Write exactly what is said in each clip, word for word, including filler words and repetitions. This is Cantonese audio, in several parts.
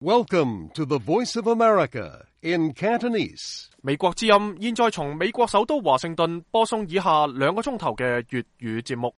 Welcome to the Voice of America in Cantonese. 美國之音現在從美國首都華盛頓播送以下兩個鐘頭嘅粵語節目。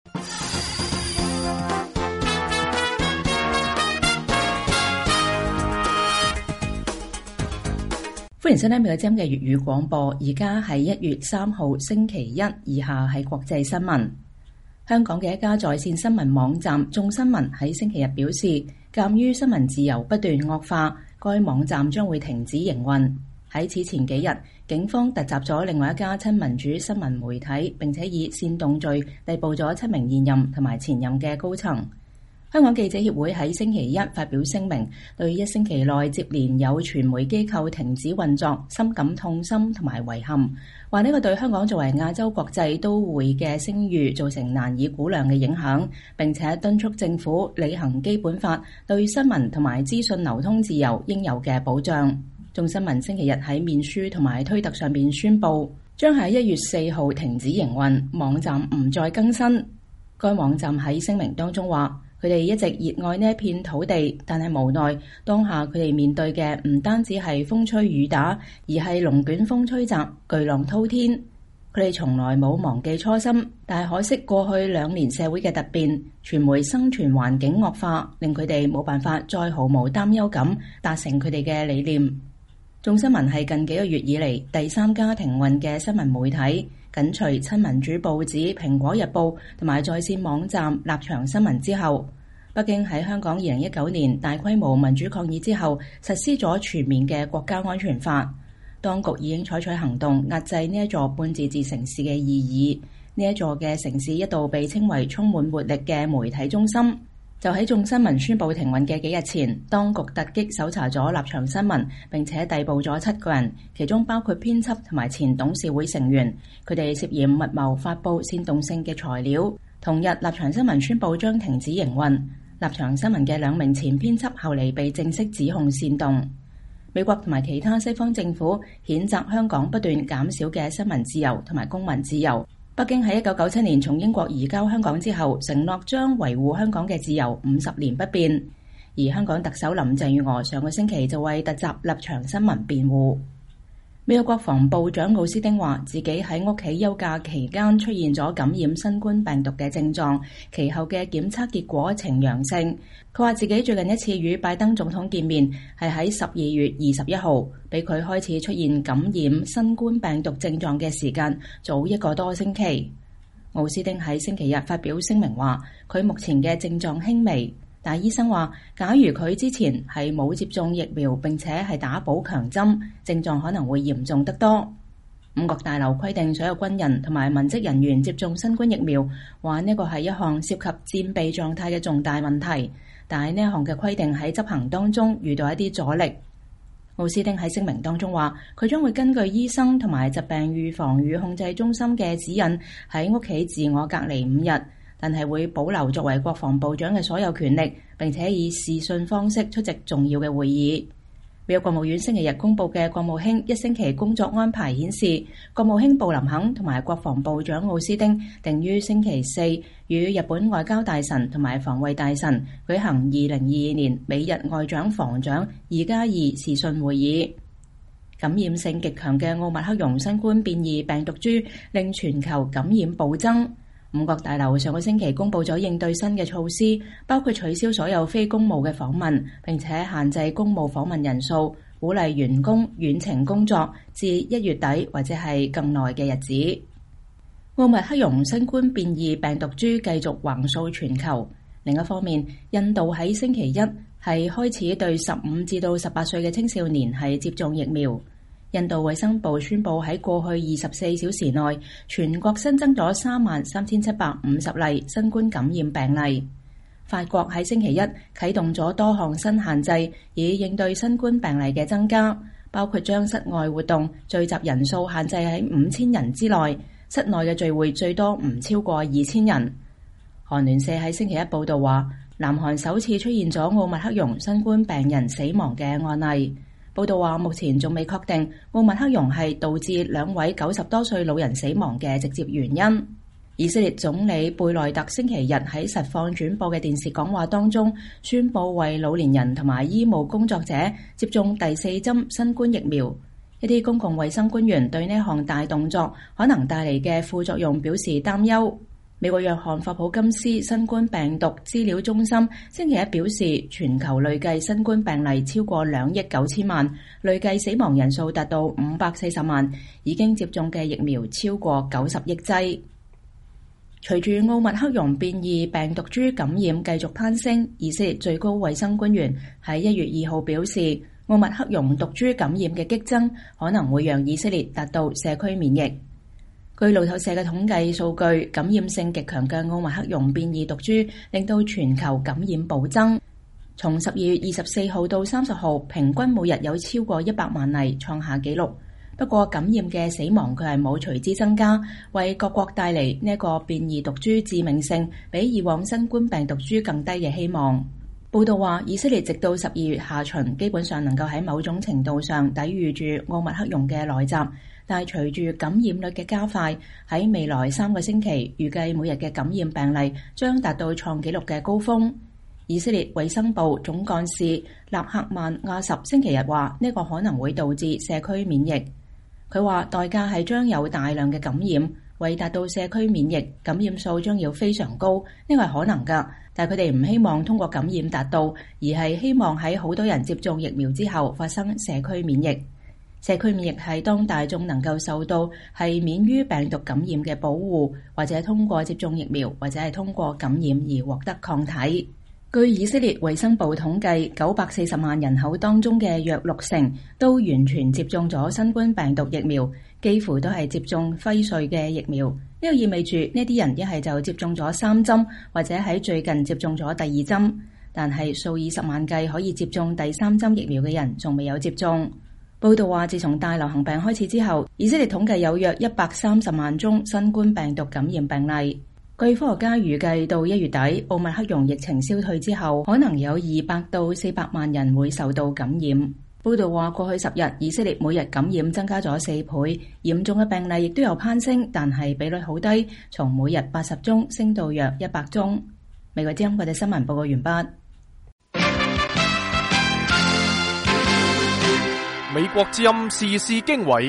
歡迎收聽美國之音嘅粵語廣播，而家係一月三號星期一，以下係國際新聞。香港嘅一家在線新聞網站眾新聞喺星期日表示，鑑於新聞自由不斷惡化，該網站將會停止營運。喺此前幾日，警方突襲咗另外一家親民主新聞媒體，並且以煽動罪逮捕咗七名現任同埋前任嘅高層。香港記者協會喺星期一發表聲明，對一星期內接連有傳媒機構停止運作深感痛心同埋遺憾，話呢個對香港作為亞洲國際都會嘅聲譽造成難以估量嘅影響，並且敦促政府履行基本法對新聞同埋資訊流通自由應有嘅保障。眾新聞星期日喺面書同埋推特上面宣布，將喺一月四號停止營運，網站唔再更新。該網站喺聲明當中話，佢哋一直熱愛呢一片土地，但係無奈當下佢哋面對嘅唔單止係風吹雨打，而係龍捲風吹襲、巨浪滔天。佢哋從來冇忘記初心，但係可惜過去兩年社會嘅突變、傳媒生存環境惡化，令佢哋冇辦法再毫無擔憂咁達成佢哋嘅理念。眾新聞係近幾個月以嚟第三家停運嘅新聞媒體，緊隨親民主報紙《蘋果日報》同埋在線網站立場新聞之後，北京喺香港二零一九年大規模民主抗議之後，實施咗全面嘅國家安全法。當局已經採取行動壓制呢一座半自治城市嘅異議。呢一座嘅城市一度被稱為充滿活力嘅媒體中心。就喺眾新聞宣布停運嘅幾日前，當局突擊搜查咗立場新聞，並且逮捕咗七個人，其中包括編輯同埋前董事會成員，佢哋涉嫌密謀發布煽動性嘅材料。同日，立場新聞宣布將停止營運。立場新聞嘅兩名前編輯後嚟被正式指控煽動。美國同埋其他西方政府譴責香港不斷減少嘅新聞自由同埋公民自由。北京喺一九九七年從英國移交香港之後，承諾將維護香港嘅自由五十年不變。而香港特首林鄭月娥上個星期就為突襲立場新聞辯護。美國國防部長奧斯汀話，自己喺屋企休假期間出現咗感染新冠病毒嘅症狀，其後嘅檢測結果呈陽性。佢話自己最近一次與拜登總統見面係喺十二月二十一號，比佢開始出現感染新冠病毒症狀嘅時間早一個多星期。奧斯汀喺星期日發表聲明話，佢目前嘅症狀輕微。但醫生話，假如佢之前係冇接種疫苗並且係打補強針，症狀可能會嚴重得多。五角大樓規定所有軍人同埋文職人員接種新冠疫苗，話呢個係一項涉及戰備狀態嘅重大問題。但係呢一項嘅規定喺執行當中遇到一啲阻力。奧斯汀喺聲明當中話，佢將會根據醫生同埋疾病預防與控制中心嘅指引，喺屋企自我隔離五日。但係會保留作為國防部長嘅所有權力，並且以視訊方式出席重要嘅會議。美國國務院星期日公布嘅國務卿一星期工作安排顯示，國務卿布林肯同埋國防部長奧斯汀定於星期四與日本外交大臣同埋防衛大臣舉行二零二二年美日外長防長二加二視訊會議。感染性極強嘅奧密克戎新冠變異病毒株令全球感染暴增。五角大樓上個星期公布咗應對新嘅措施，包括取消所有非公務嘅訪問，並且限制公務訪問人數，鼓勵員工遠程工作至一月底或者係更耐嘅日子。奧密克戎新冠變異病毒株繼續橫掃全球。另一方面，印度喺星期一係開始對十五至到十八歲嘅青少年係接種疫苗。印度衛生部宣布喺過去二十四小時內，全國新增咗三萬三千七百五十例新冠感染病例。法國喺星期一啟動咗多項新限制，以應對新冠病例嘅增加，包括將室外活動聚集人數限制喺五千人之內，室內嘅聚會最多唔超過二千人。韓聯社喺星期一報道話，南韓首次出現咗奧密克戎新冠病人死亡嘅案例。報道話，目前仲未確定奧密克戎係導致兩位九十多歲老人死亡嘅直接原因。 以色列總理貝內特星期日喺實況轉播嘅電視講話當中，宣布為老年人同埋醫務工作者接種第四針新冠疫苗。一啲公共衛生官員對呢項大動作可能帶嚟嘅副作用表示擔憂。美國約翰霍普金斯新冠病毒資料中心星期一表示，全球累計新冠病例超過兩億九千萬，累計死亡人數達到五百四十萬，已經接種嘅疫苗超過九十億劑。隨住奧密克戎變異病毒株感染繼續攀升，以色列最高衛生官員喺一月二號表示，奧密克戎毒株感染嘅激增可能會讓以色列達到社區免疫。據路透社嘅統計數據，感染性極強嘅奧密克戎變異毒株令到全球感染暴增。從十二月二十四號到三十號，平均每日有超過一百萬例，創下紀錄。不過感染嘅死亡佢係冇隨之增加，為各國帶嚟呢一個變異毒株致命性比以往新冠病毒株更低嘅希望。報道話，以色列直到十二月下旬基本上能夠喺某種程度上抵禦住奧密克戎嘅來襲，但係隨住感染率嘅加快，喺未來三個星期預計每日嘅感染病例將達到創紀錄嘅高峰。以色列衛生部總幹事納克曼亞什星期日話，呢個可能會導致社區免疫。佢話代價係將有大量嘅感染，為達到社區免疫，感染數將要非常高，呢個係可能㗎。但係佢哋唔希望通過感染達到，而係希望喺好多人接種疫苗之後發生社區免疫。社區免疫係當大眾能夠受到係免於病毒感染嘅保護，或者通過接種疫苗，或者係通過感染而獲得抗體。據以色列衛生部統計，九百四十萬人口當中嘅約六成都完全接種咗新冠病毒疫苗，幾乎都係接種輝瑞嘅疫苗。呢個意味住呢啲人一係就接種咗三針，或者喺最近接種咗第二針。但係數以十萬計可以接種第三針疫苗嘅人仲未有接種。報道話，自從大流行病開始之後，以色列統計有約一百三十萬宗新冠病毒感染病例。據科學家預計，到一月底，奧密克戎疫情消退之後，可能有二百到四百萬人會受到感染。報道話，過去十日，以色列每日感染增加咗四倍，嚴重嘅病例亦都有攀升，但係比率好低，從每日八十宗升到約一百宗。美國之音國際新聞報告完畢。 美國之音時事經緯。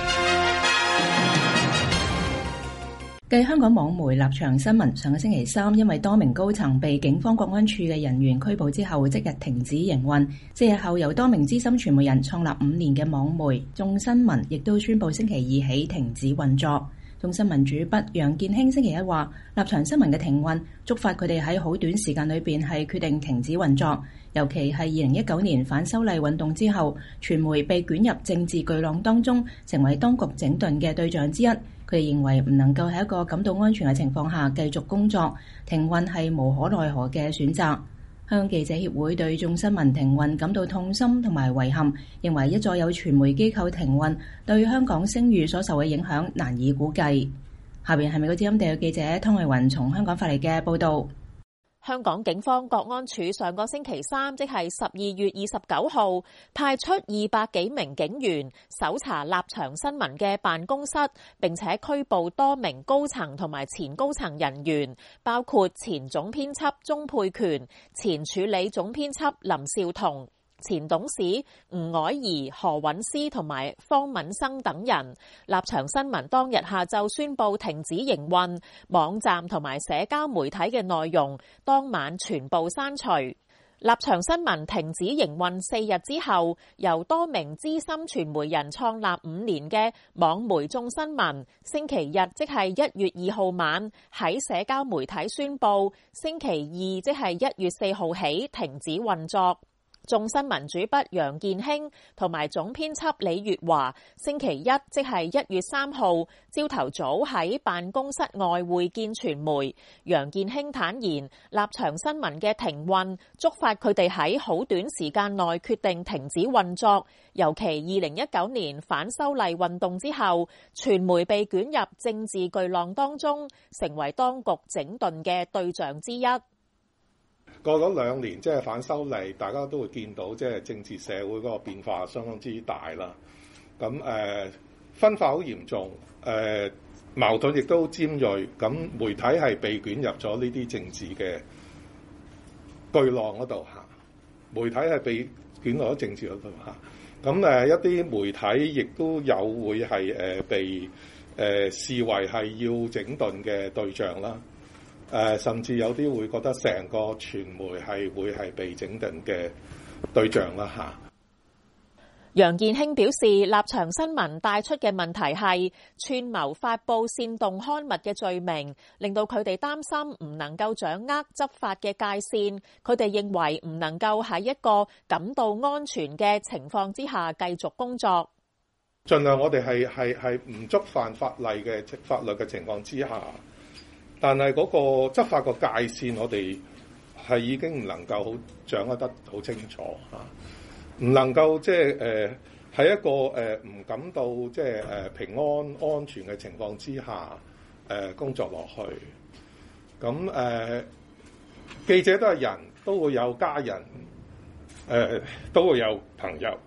繼香港網媒立場新聞上個星期三因為多名高層被警方國安處嘅人員拘捕之後即日停止營運，四日後由多名資深傳媒人創立五年嘅網媒眾新聞亦都宣布星期二起停止運作。眾新聞主筆楊健興星期一話，立場新聞嘅停運觸發佢哋喺好短時間裏邊係決定停止運作，尤其係二零一九年反修例運動之後，傳媒被捲入政治巨浪當中，成為當局整頓嘅對象之一。佢哋認為唔能夠喺一個感到安全嘅情況下繼續工作，停運係無可奈何嘅選擇。香港記者協會對眾新聞停運感到痛心同埋遺憾，認為一再有傳媒機構停運對香港聲譽所受嘅影響難以估計。下邊係美國之音地嘅記者湯慧雲從香港發嚟嘅報導。 香港警方國安處上個星期三，即係十二月二十九號，派出二百幾名警員搜查立場新聞嘅辦公室，並且拘捕多名高層同埋前高層人員，包括前總編輯鍾沛權、前署理總編輯林紹桐、前董事吳靄儀、何韻詩同埋方敏生等人。立場新聞當日下晝宣布停止營運，網站同埋社交媒體嘅內容當晚全部刪除。立場新聞停止營運四日之後，由多名資深傳媒人創立五年嘅網媒眾新聞，星期日即係一月二號晚喺社交媒體宣布，星期二即係一月四號起停止運作。眾新聞主筆楊健興同埋總編輯李月華星期一即係一月三號朝頭早喺辦公室外會見傳媒。楊健興坦言，立場新聞嘅停運觸發佢哋喺好短時間內決定停止運作，尤其二零一九年反修例運動之後，傳媒被捲入政治巨浪當中，成為當局整頓嘅對象之一。 過咗兩年，即係反修例，大家都會見到，即係政治社會嗰個變化相當之大啦。咁誒、呃、分化好嚴重，誒、呃、 矛盾亦都尖銳，咁媒體係被捲入咗呢啲政治嘅巨浪嗰度嚇，媒體係被捲入咗政治嗰度嚇。咁誒一啲媒體亦都有會係誒被誒、呃、視為係要整頓嘅對象啦。誒、呃、甚至有啲會覺得成個傳媒係會係被整頓嘅對象啦嚇。 楊健興表示，立場新聞帶出嘅問題係串謀發布煽動刊物嘅罪名，令到佢哋擔心唔能夠掌握執法嘅界線。佢哋認為唔能夠喺一個感到安全嘅情況之下繼續工作。 盡量我哋係係係唔觸犯法例嘅法律嘅情況之下，但係嗰個執法個界線，我哋係已經唔能夠好掌握得好清楚嚇。唔能夠即係誒喺一個誒唔、呃、感到即係誒、呃、平安安全嘅情況之下誒、呃、工作落去。咁誒、呃、記者都係人，都會有家人，誒、呃、都會有朋友。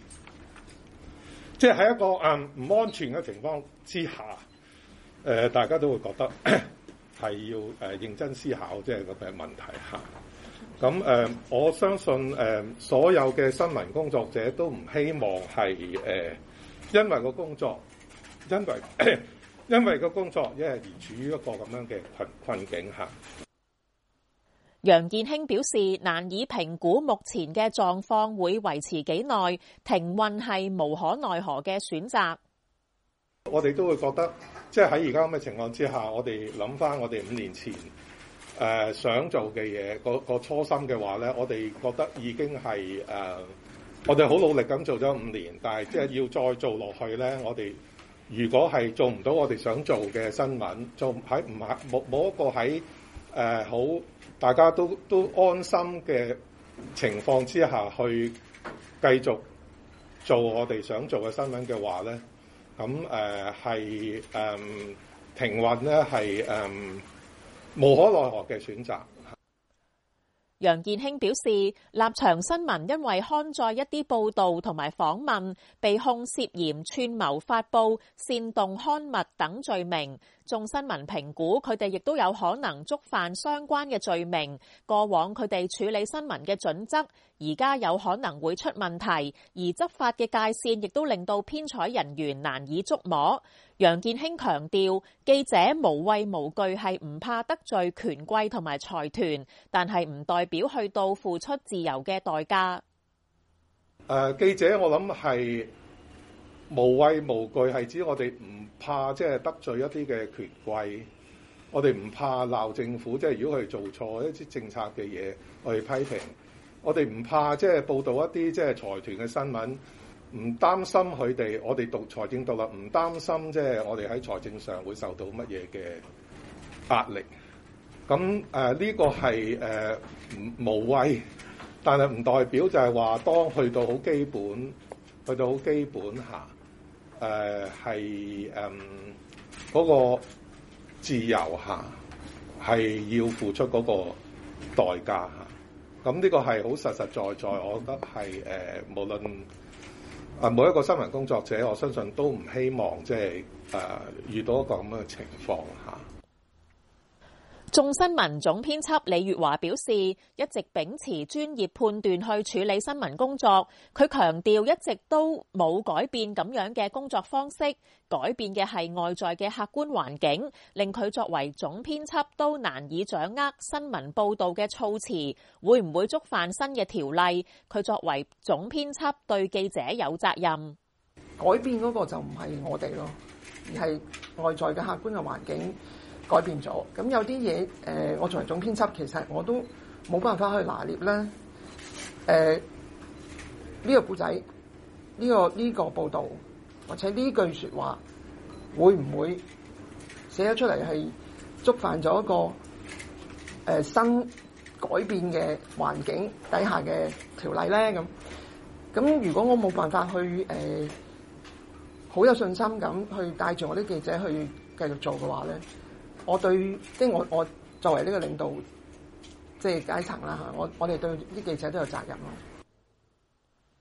即係喺一個誒唔、呃、安全嘅情況之下，誒、呃、大家都會覺得係要誒、呃、認真思考即係咁嘅問題嚇。咁誒、呃，我相信誒、呃，所有嘅新聞工作者都唔希望係誒、呃，因為個工作，因為因為個工作，因為而處於一個咁樣嘅困困境下。 楊健興表示，難以評估目前嘅狀況會維持幾耐，停運係無可奈何嘅選擇。 我哋都會覺得，即係喺而家咁嘅情況之下，我哋諗翻我哋五年前。誒、呃、想做嘅嘢，個個初心嘅話咧，我哋覺得已經係誒、呃，我哋好努力咁做咗五年，但係即係要再做落去咧，我哋如果係做唔到我哋想做嘅新聞，做喺唔係冇冇一個喺誒好大家都都安心嘅情況之下去繼續做我哋想做嘅新聞嘅話咧，咁誒係誒停運咧係誒。無可奈何嘅選擇。 楊健興表示，立場新聞因為刊載一啲報道同埋訪問，被控涉嫌串謀發布、煽動刊物等罪名。眾新聞評估佢哋亦都有可能觸犯相關嘅罪名。過往佢哋處理新聞嘅準則，而家有可能會出問題，而執法嘅界線亦都令到編採人員難以捉摸。楊健興強調，記者無畏無懼係唔怕得罪權貴同埋財團，但係唔代表去到付出自由嘅代價。誒、 呃，記者我諗係無畏無懼，係指我哋唔怕即係得罪一啲嘅權貴，我哋唔怕鬧政府，即係如果佢哋做錯一啲政策嘅嘢，我哋批評。我哋唔怕即係報導一啲即係財團嘅新聞。唔擔心佢哋，我哋讀財政獨立，唔擔心即係我哋喺財政上會受到乜嘢嘅壓力。咁誒呢個係誒、呃、無畏，但係唔代表就係話當去到好基本，去到好基本下，誒係誒嗰個自由下係要付出嗰個代價嚇。咁呢個係好實實在在，我覺得係誒、呃、無論。啊！每一個新聞工作者，我相信都唔希望即係誒遇到一個咁樣嘅情況嚇。 眾新聞總編輯李月華表示，一直秉持專業判斷去處理新聞工作。佢強調一直都冇改變咁樣嘅工作方式，改變嘅係外在嘅客觀環境，令佢作為總編輯都難以掌握新聞報導嘅措辭會唔會觸犯新嘅條例。佢作為總編輯對記者有責任。 改變嗰個就唔係我哋咯，而係外在嘅客觀嘅環境改變咗。咁有啲嘢誒，我作為總編輯，其實我都冇辦法去拿捏咧。誒、呃，呢、這個故仔，呢、這個呢、這個報導，或者呢句説話，會唔會寫咗出嚟係觸犯咗一個誒、呃、新改變嘅環境底下嘅條例咧？咁咁，如果我冇辦法去誒好、呃、有信心咁去帶住我啲記者去繼續做嘅話咧，我對即係我我作為呢個領導即係階層啦嚇，我我哋對啲記者都有責任咯。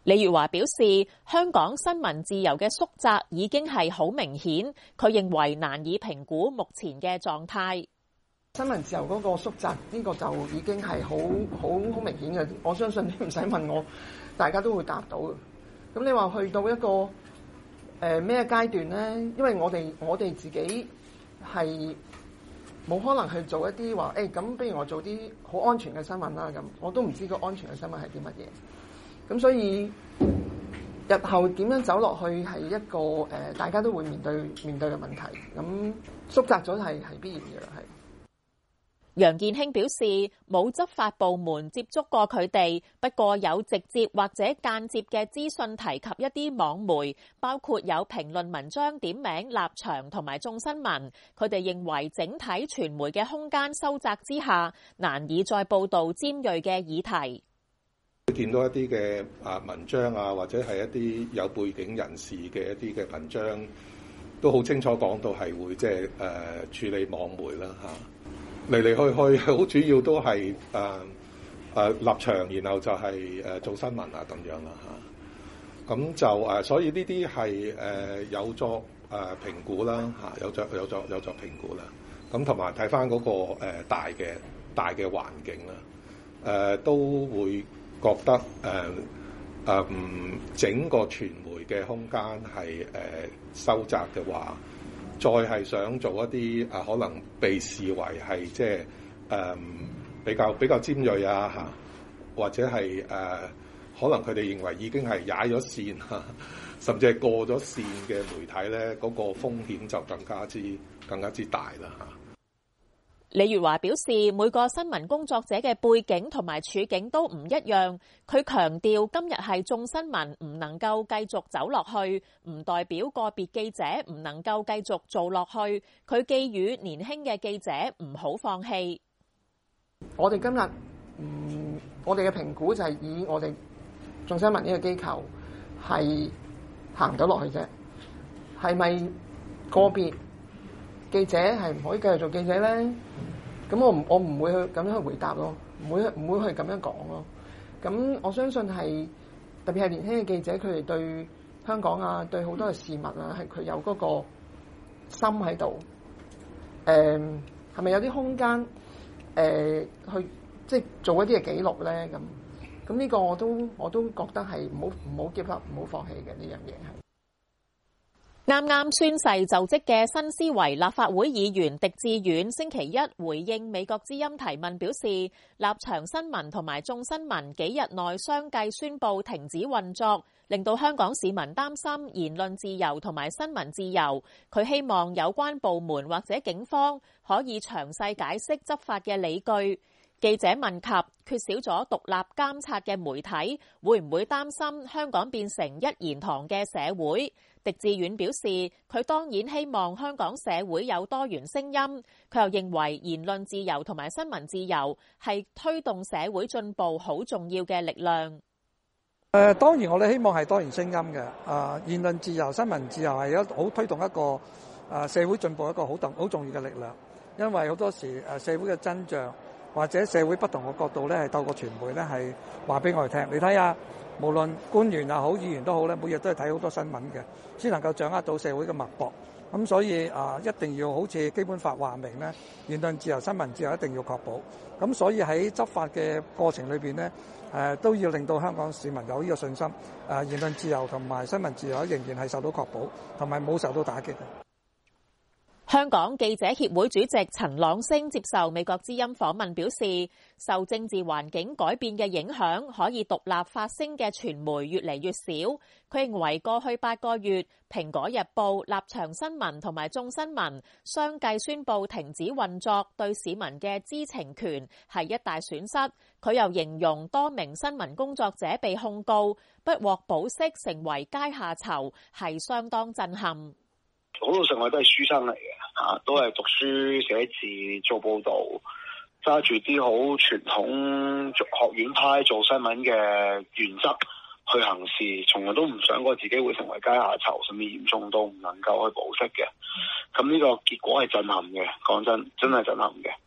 李月華表示，香港新聞自由嘅縮窄已經係好明顯，佢認為難以評估目前嘅狀態。 新聞自由嗰個縮窄呢、呢個就已經係好好好明顯嘅，我相信你唔使問我，大家都會答到嘅。咁你話去到一個誒咩、呃、階段咧？因為我哋我哋自己係冇可能去做一啲話誒咁，不如我做啲好安全嘅新聞啦。咁我都唔知個安全嘅新聞係啲乜嘢。咁所以日後點樣走落去係一個誒、呃，大家都會面對面對嘅問題。咁縮窄咗係係必然嘅啦，係。 楊健興表示冇執法部門接觸過佢哋，不過有直接或者間接嘅資訊提及一啲網媒，包括有評論文章點名立場同埋眾新聞。佢哋認為整體傳媒嘅空間收窄之下，難以再報導尖鋭嘅議題。 見到一啲嘅啊文章啊，或者係一啲有背景人士嘅一啲嘅文章，都好清楚講到係會即係誒處理網媒啦嚇。嚟嚟去去好主要都係誒誒立場，然後就係、是、誒、呃、做新聞啊咁樣啦嚇。咁、啊、就誒、呃，所以呢啲係誒有作誒、呃、評估啦嚇、啊，有作有作有作評估啦。咁同埋睇翻嗰個、呃、大嘅大嘅環境啦，誒、呃、都會覺得誒誒唔整個傳媒嘅空間係誒、呃、收窄嘅話。再係想做一啲啊，可能被視為係即係誒比較比較尖鋭啊嚇，或者係誒、呃、可能佢哋認為已經係踩咗線嚇，甚至係過咗線嘅媒體咧，嗰、那個風險就更加之更加之大啦嚇。 李月華表示，每個新聞工作者嘅背景同埋處境都唔一樣。佢強調，今日係眾新聞唔能夠繼續走落去，唔代表個別記者唔能夠繼續做落去。佢寄語年輕嘅記者唔好放棄。 我哋今日，嗯，我哋嘅評估就係以我哋眾新聞呢個機構係行到落去啫。係咪個別記者係唔可以繼續做記者咧？咁我唔我唔會去咁樣去回答咯，唔會唔會去咁樣講咯。咁我相信係特別係年輕嘅記者，佢哋對香港啊，對好多嘅事物啊，係佢有嗰個心喺度。誒係咪有啲空間誒、呃、去即係做一啲嘅記錄咧？咁咁呢個我都我都覺得係唔好唔好 give up，唔好放棄嘅呢樣嘢係。 啱啱宣誓就職嘅新思維立法會議員狄志遠星期一回應美國之音提問表示，立場新聞同埋眾新聞幾日內相繼宣布停止運作，令到香港市民擔心言論自由同埋新聞自由。佢希望有關部門或者警方可以詳細解釋執法嘅理據。記者問及缺少咗獨立監察嘅媒體，會唔會擔心香港變成一言堂嘅社會？狄志遠表示，佢當然希望香港社會有多元聲音。佢又認為言論自由同埋新聞自由係推動社會進步好重要嘅力量。誒、 呃，當然我哋希望係多元聲音嘅。啊、呃，言論自由、新聞自由係一好推動一個啊、呃、社會進步一個好重好重要嘅力量。因為好多時誒社會嘅真相或者社會不同嘅角度咧，係透過傳媒咧係話俾我哋聽。你睇下，無論官員又好，議員都好咧，每日都係睇好多新聞嘅，先能夠掌握到社會嘅脈搏。咁所以啊，一定要好似基本法話明咧，言論自由、新聞自由一定要確保。咁所以喺執法嘅過程裏邊咧，誒都要令到香港市民有呢個信心。誒言論自由同埋新聞自由仍然係受到確保，同埋冇受到打擊嘅。 香港記者協會主席陳朗昇接受美國之音訪問表示，受政治環境改變嘅影響，可以獨立發聲嘅傳媒越嚟越少。佢認為過去八個月，蘋果日報、立場新聞同埋眾新聞相繼宣布停止運作，對市民嘅知情權係一大損失。佢又形容多名新聞工作者被控告，不獲保釋，成為階下囚，係相當震撼。 好老實，我都係書生嚟嘅嚇，都係讀書寫字做報導，揸住啲好傳統學院派做新聞嘅原則去行事，從來都唔想過自己會成為階下囚，甚至嚴重到唔能夠去保釋嘅。咁呢個結果係震撼嘅，講真，真係震撼嘅。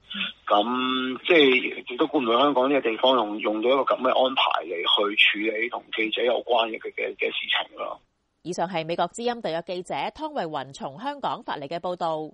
咁即係亦都估唔到香港呢個地方用用到一個咁嘅安排嚟去處理同記者有關嘅嘅嘅事情咯。 以上係美國之音特約記者湯慧雲從香港發嚟嘅報導。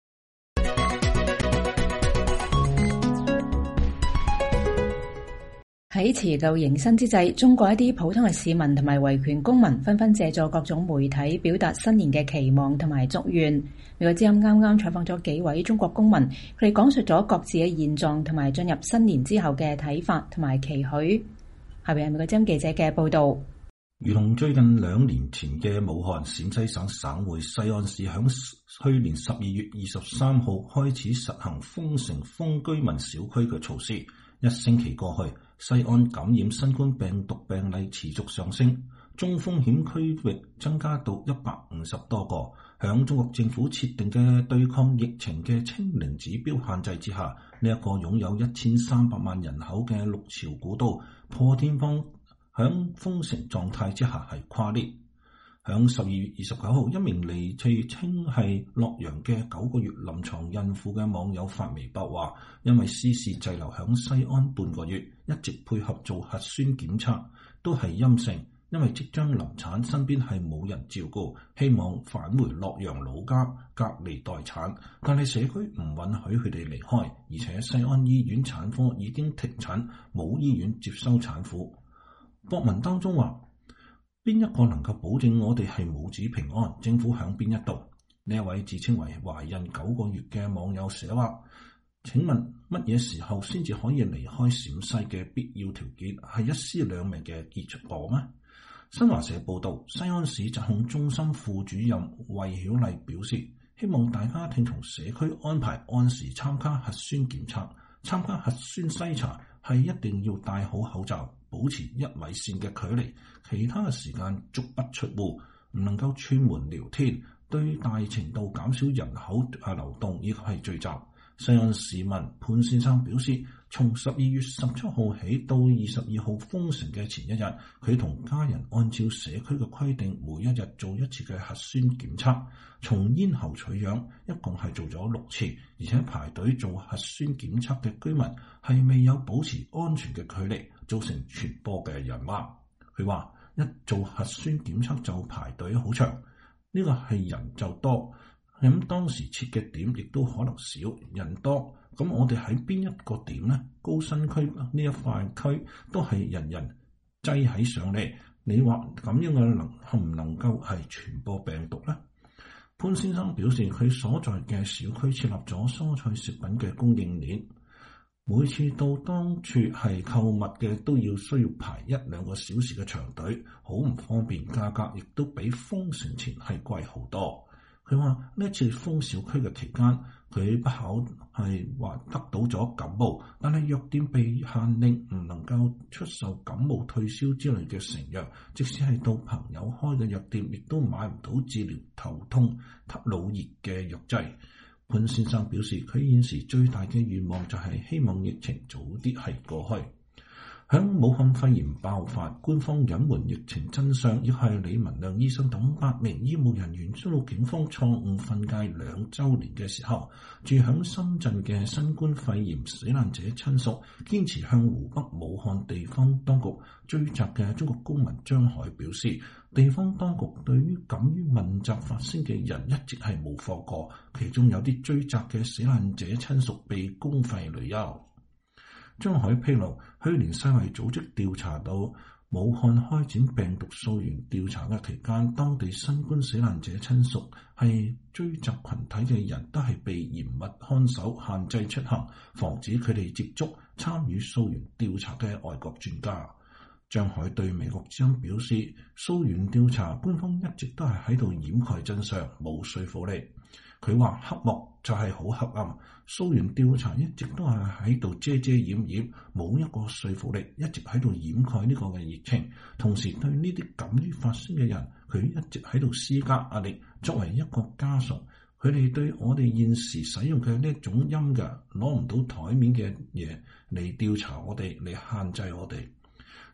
喺辭舊迎新之際，中國一啲普通嘅市民同埋維權公民紛紛借助各種媒體表達新年嘅期望同埋祝願。美國之音啱啱採訪咗幾位中國公民，佢哋講述咗各自嘅現狀同埋進入新年之後嘅睇法同埋期許。下邊係美國之音記者嘅報導。 如同最近兩年前嘅武漢，陝西省省會西安市響去年十二月二十三號開始實行封城封居民小區嘅措施。一星期過去，西安感染新冠病毒病例持續上升，中風險區域增加到一百五十多個。響中國政府設定嘅對抗疫情嘅清零指標限制之下，呢一個擁有一千三百萬人口嘅六朝古都破天荒響封城狀態之下係垮裂。響十二月二十九號，一名嚟自稱係洛陽嘅九個月臨床孕婦嘅網友發微博話，因為私事滯留響西安半個月，一直配合做核酸檢測都係陰性，因為即將臨產，身邊係冇人照顧，希望返回洛陽老家隔離待產，但係社區唔允許佢哋離開，而且西安醫院產科已經停產，冇醫院接收產婦。博文當中話，邊一個能夠保證我哋係母子平安？政府響邊一度？呢一位自稱為懷孕九個月嘅網友寫話，請問乜嘢時候先至可以離開陝西嘅必要條件係一屍兩命嘅結果咩？新華社報道，西安市疾控中心副主任衛曉麗表示，希望大家聽從社區安排，按時參加核酸檢測，參加核酸篩查係一定要戴好口罩，保持一米線嘅距離，其他嘅時間足不出戶，唔能夠串門聊天，對大程度減少人口啊流動以及係聚集。西安市民潘先生表示，從十二月十七號起到二十二號封城嘅前一日，佢同家人按照社區嘅規定，每一日做一次嘅核酸檢測，從咽喉取樣，一共係做咗六次，而且排隊做核酸檢測嘅居民係未有保持安全嘅距離，造成傳播嘅隱患。佢話一做核酸檢測就排隊好長，呢個係人就多。咁當時設嘅點亦都可能少，人多，咁我哋喺邊一個點呢？高新區呢一塊區都係人人擠喺上嚟，你話咁樣嘅能係唔能夠係傳播病毒呢？潘先生表示，佢所在嘅小區設立咗蔬菜食品嘅供應鏈，每次到當處係購物嘅都要需要排一兩個小時嘅長隊，好唔方便，價格亦都比封城前係貴好多。佢話呢次封小區嘅期間，佢不巧係話得到咗感冒，但係藥店被限令唔能夠出售感冒退燒之類嘅成藥，即使係到朋友開嘅藥店，亦都買唔到治療頭痛、腦熱嘅藥劑。潘先生表示，佢現時最大嘅願望就係希望疫情早啲係過去。響武漢肺炎爆發，官方隱瞞疫情真相，亦係李文亮醫生等八名醫務人員遭到警方錯誤訓誡兩周年嘅時候，住響深圳嘅新冠肺炎死難者親屬堅持向湖北武漢地方當局追責嘅中國公民張海表示，地方當局對於敢於問責發聲嘅人一直係冇放過，其中有啲追責嘅死難者親屬被公費旅遊。張海披露，去年世衛組織調查到武漢開展病毒溯源調查嘅期間，當地新冠死難者親屬係追責群體嘅人都係被嚴密看守、限制出行，防止佢哋接觸參與溯源調查嘅外國專家。張海對美國之音表示，溯源調查官方一直都係喺度掩蓋真相，冇說服力。佢話黑幕就係好黑暗，溯源調查一直都係喺度遮遮掩掩，冇一個說服力，一直喺度掩蓋呢個嘅疫情。同時對呢啲敢於發聲嘅人，佢一直喺度施加壓力。作為一個家屬，佢哋對我哋現時使用嘅呢一種陰嘅攞唔到台面嘅嘢嚟調查我哋，嚟限制我哋。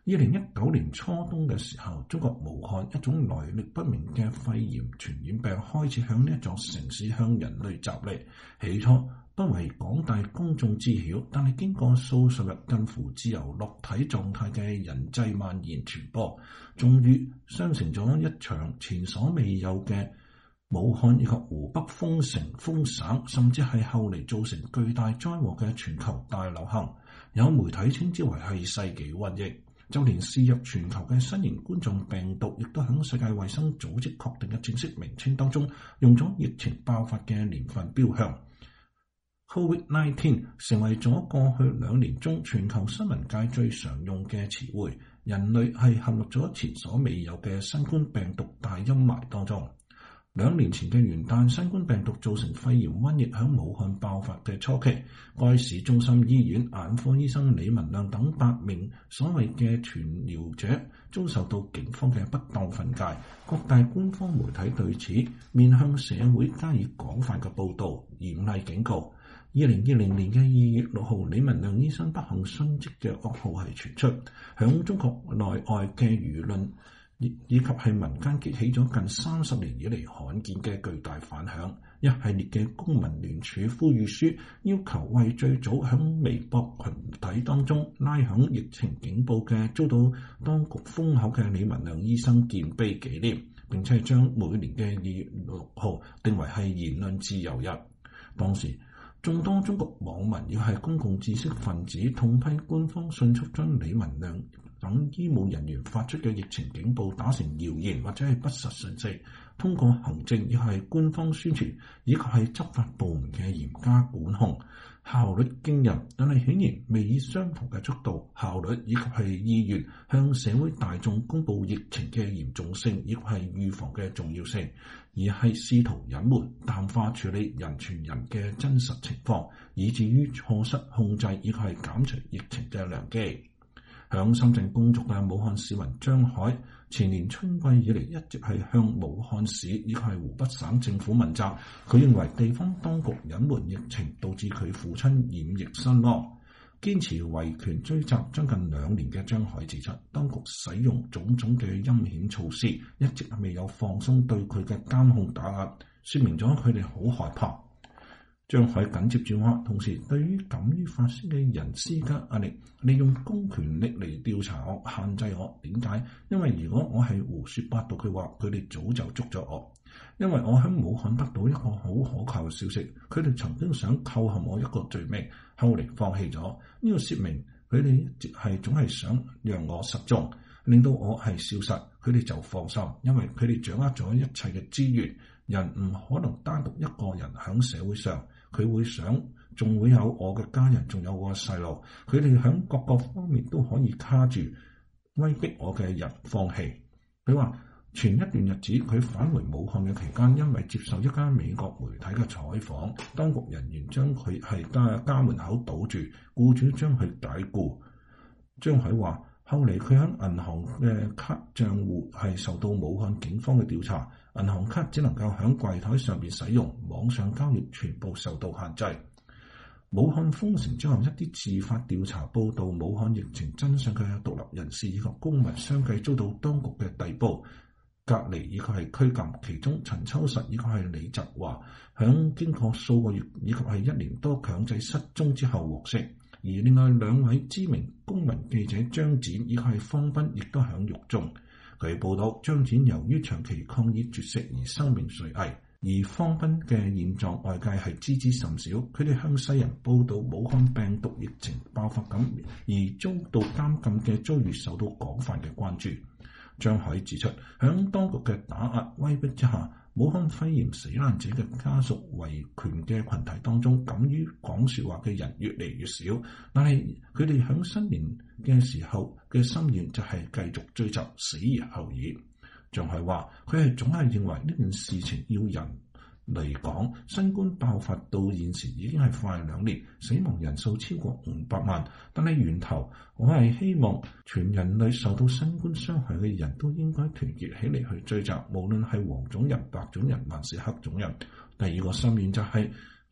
二零一九年初冬嘅時候，中國武漢一種來歷不明嘅肺炎傳染病開始向呢一座城市向人類襲嚟。起初不為廣大公眾知曉，但係經過數十日近乎自由落體狀態嘅人際蔓延傳播，終於生成咗一場前所未有嘅武漢以及湖北封城封省，甚至係後嚟造成巨大災禍嘅全球大流行。有媒體稱之為係世紀瘟疫。就連肆虐全球嘅新型冠狀病毒，亦都喺世界衛生組織確定嘅正式名稱當中，用咗疫情爆發嘅年份標向。Covid 十九 成為咗過去兩年中全球新聞界最常用嘅詞彙。人類係陷入咗前所未有嘅新冠病毒大陰霾當中。兩年前嘅元旦，新冠病毒造成肺炎瘟疫響武漢爆發嘅初期，該市中心醫院眼科醫生李文亮等八名所謂嘅傳療者遭受到警方嘅不當訓誡，各大官方媒體對此面向社會加以廣泛嘅報導，嚴厲警告。二零二零年嘅二月六號，李文亮醫生不幸殉職嘅噩耗係傳出，響中國內外嘅輿論以及係民間激起咗近三十年以嚟罕見嘅巨大反響，一系列嘅公民聯署呼籲書，要求為最早響微博群體當中拉響疫情警報嘅遭到當局封口嘅李文亮醫生建碑紀念，並且將每年嘅二月六號定為係言論自由日。當時眾多中國網民亦係公共知識分子痛批官方迅速將李文亮等醫務人員發出嘅疫情警報打成謠言或者係不實信息，通過行政亦係官方宣傳以及係執法部門嘅嚴加管控，效率驚人，但係顯然未以相同嘅速度、效率以及係意願向社會大眾公佈疫情嘅嚴重性以及係預防嘅重要性，而係試圖隱瞞、淡化處理人傳人嘅真實情況，以至於錯失控制以及係減除疫情嘅良機。響深圳工作嘅武漢市民張海，前年春季以嚟一直係向武漢市以及係湖北省政府問責。佢認為地方當局隱瞞疫情，導致佢父親染疫身亡。堅持維權追責將近兩年嘅張海指出，當局使用種種嘅陰險措施，一直未有放鬆對佢嘅監控打壓，說明咗佢哋好害怕。張海緊接住話，同時對於敢於發聲嘅人施加壓力，利用公權力嚟調查我、限制我。點解？因為如果我係胡說八道嘅話，佢哋早就捉咗我。因為我喺武漢得到一個好可靠嘅消息，佢哋曾經想扣陷我一個罪名，後嚟放棄咗。呢個說明佢哋一直係總係想讓我失蹤，令到我係消失，佢哋就放心，因為佢哋掌握咗一切嘅資源。人唔可能單獨一個人喺社會上，佢會想，仲會有我嘅家人，仲有我嘅細路，佢哋喺各個方面都可以卡住，威逼我嘅人放棄。佢話前一段日子佢返回武漢嘅期間，因為接受一間美國媒體嘅採訪，當局人員將佢係家家門口堵住，僱主將佢解僱。張海話後嚟佢喺銀行嘅卡賬戶係受到武漢警方嘅調查，銀行卡只能夠喺櫃台上邊使用，網上交易全部受到限制。武漢封城之後，一啲自發調查報道武漢疫情真相嘅獨立人士以及公民相繼遭到當局嘅逮捕、隔離以及係拘禁。其中陳秋實以及係李澤華響經過數個月以及係一年多強制失蹤之後獲釋。而另外兩位知名公民記者張展以及係方斌亦都響獄中。據報道，張展由於長期抗議絕食而生命垂危，而方斌嘅現狀外界係知之甚少。佢哋向世人報道武漢病毒疫情爆發感而遭到監禁嘅遭遇受到廣泛嘅關注。張海指出，響當局嘅打壓威逼之下，武漢肺炎死難者嘅家屬維權嘅群體當中，敢於講說話嘅人越嚟越少。但係佢哋響新年嘅時候嘅心願就係繼續追責，死而後已。仲係話佢係總係認為呢件事情要人嚟講，新冠爆發到現時已經係快兩年，死亡人數超過五百萬。但係源頭，我係希望全人類受到新冠傷害嘅人都應該團結起嚟去追責，無論係黃種人、白種人還是黑種人。第二個心願就係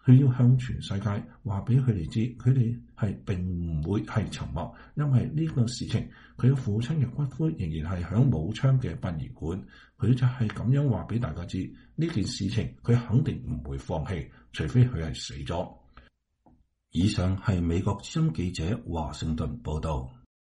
佢要向全世界話俾佢哋知，佢哋係並唔會係沉默，因為呢個事情佢嘅父親嘅骨灰仍然係響武昌嘅殯儀館，佢就係咁樣話俾大家知，呢件事情佢肯定唔會放棄，除非佢係死咗。以上係美國之音記者華盛頓報道。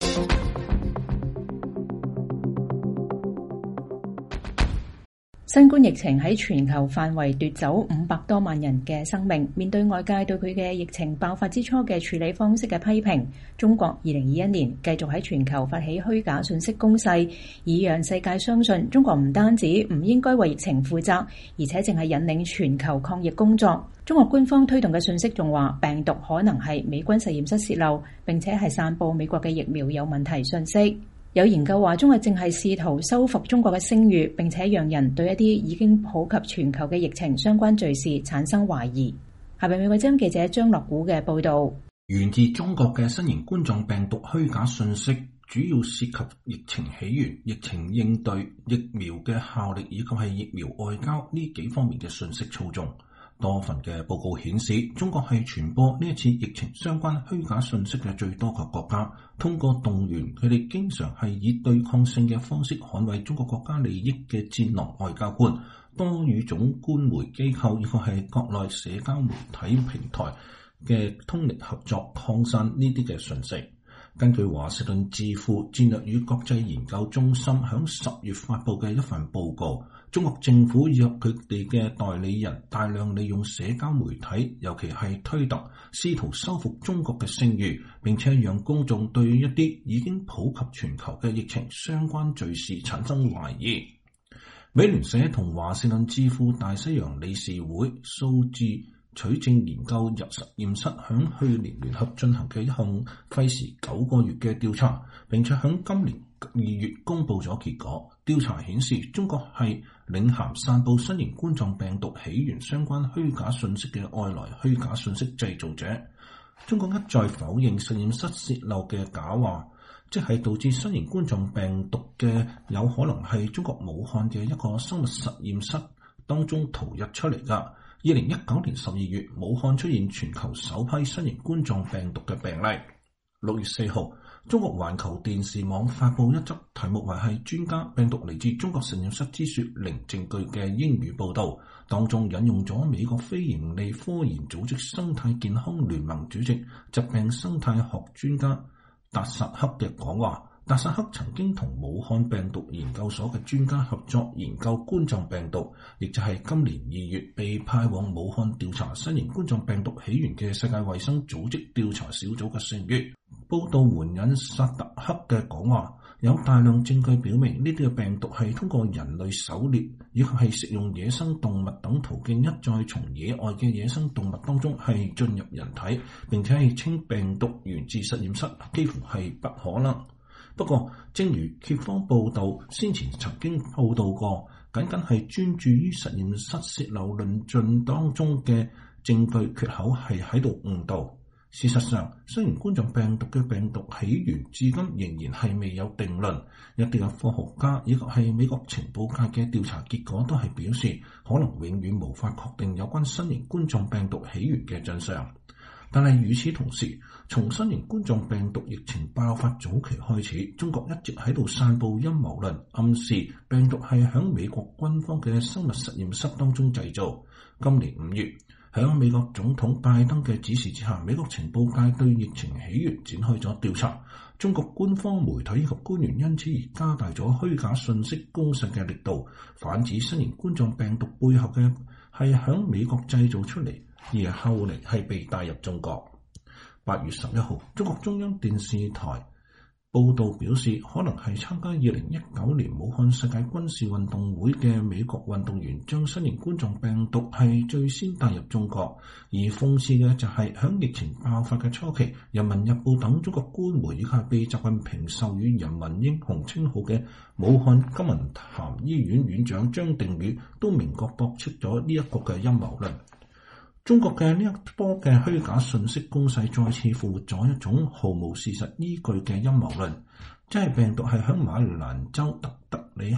新冠疫情喺全球範圍奪走五百多萬人嘅生命，面對外界對佢嘅疫情爆發之初嘅處理方式嘅批評，中國二零二一年繼續喺全球發起虛假信息攻勢，以讓世界相信中國唔單止唔應該為疫情負責，而且淨係引領全球抗疫工作。中國官方推動嘅信息仲話病毒可能係美軍實驗室洩漏，並且係散佈美國嘅疫苗有問題信息。有研究話，中國正係試圖修復中國嘅聲譽，並且讓人對一啲已經普及全球嘅疫情相關罪事產生懷疑。下邊美國之音記者張樂古嘅報導。 源自中國嘅新型冠狀病毒虛假信息，主要涉及疫情起源、疫情應對、疫苗嘅效力以及係疫苗外交呢幾方面嘅信息操縱。多份嘅報告顯示，中國係傳播呢一次疫情相關虛假信息嘅最多嘅國家。通過動員佢哋經常係以對抗性嘅方式捍衛中國國家利益嘅戰狼外交官，多與種官媒機構以及係國內社交媒體平台嘅通力合作，擴散呢啲嘅信息。根據華盛頓智庫戰略與國際研究中心響十月發佈嘅一份報告，中國政府以及佢哋嘅代理人大量利用社交媒體，尤其係推特，試圖修復中國嘅聲譽，並且讓公眾對一啲已經普及全球嘅疫情相關罪事產生懷疑。美聯社同華盛頓智庫大西洋理事會數字取證研究入實驗室響去年聯合進行嘅一項費時九個月嘅調查，並且響今年二月公布咗結果。調查顯示，中國係領銜散佈新型冠狀病毒起源相關虛假信息嘅外來虛假信息製造者。中國一再否認實驗室洩漏嘅假話，即係導致新型冠狀病毒嘅有可能係中國武漢嘅一個生物實驗室當中逃逸出嚟㗎。二零一九年十二月，武漢出現全球首批新型冠狀病毒嘅病例。六月四號，中國環球電視網發佈一則題目為係專家病毒嚟自中國實驗室之說零證據嘅英語報道，當中引用咗美國非營利科研組織生態健康聯盟主席、疾病生態學專家達薩克嘅講話。達薩克曾經同武漢病毒研究所嘅專家合作研究冠狀病毒，亦就係今年二月被派往武漢調查新型冠狀病毒起源嘅世界衛生組織調查小組嘅成員。報道援引薩特克嘅講話，有大量證據表明呢啲嘅病毒係通過人類狩獵以及係食用野生動物等途徑一再從野外嘅野生動物當中係進入人體，並且係稱病毒源自實驗室幾乎係不可能。不過，正如揭方報道先前曾經報道過，僅僅係專注於實驗室洩漏論盡當中嘅證據缺口係喺度誤導。事實上，新型冠狀病毒嘅病毒起源至今仍然係未有定論。一啲嘅科學家以及係美國情報界嘅調查結果都係表示，可能永遠無法確定有關新型冠狀病毒起源嘅真相。但係與此同時，從新型冠狀病毒疫情爆發早期開始，中國一直喺度散佈陰謀論，暗示病毒係響美國軍方嘅生物實驗室當中製造。今年五月，響美國總統拜登嘅指示之下，美國情報界對疫情起源展開咗調查。中國官方媒體以及官員因此而加大咗虛假信息攻勢嘅力度，反指新型冠狀病毒背後嘅係響美國製造出嚟，而後嚟係被帶入中國。八月十一號，中國中央電視台報道表示，可能係參加二零一九年武漢世界軍事運動會嘅美國運動員將新型冠狀病毒係最先帶入中國。而諷刺嘅就係響疫情爆發嘅初期，人民日報等中國官媒以及被習近平授予人民英雄稱號嘅武漢金銀潭醫院院長張定宇都明確駁斥咗呢一個嘅陰謀論。中國嘅呢一波嘅虛假信息攻勢再次復活咗一種毫無事實依據嘅陰謀論，即係病毒係響馬里蘭州特德里克堡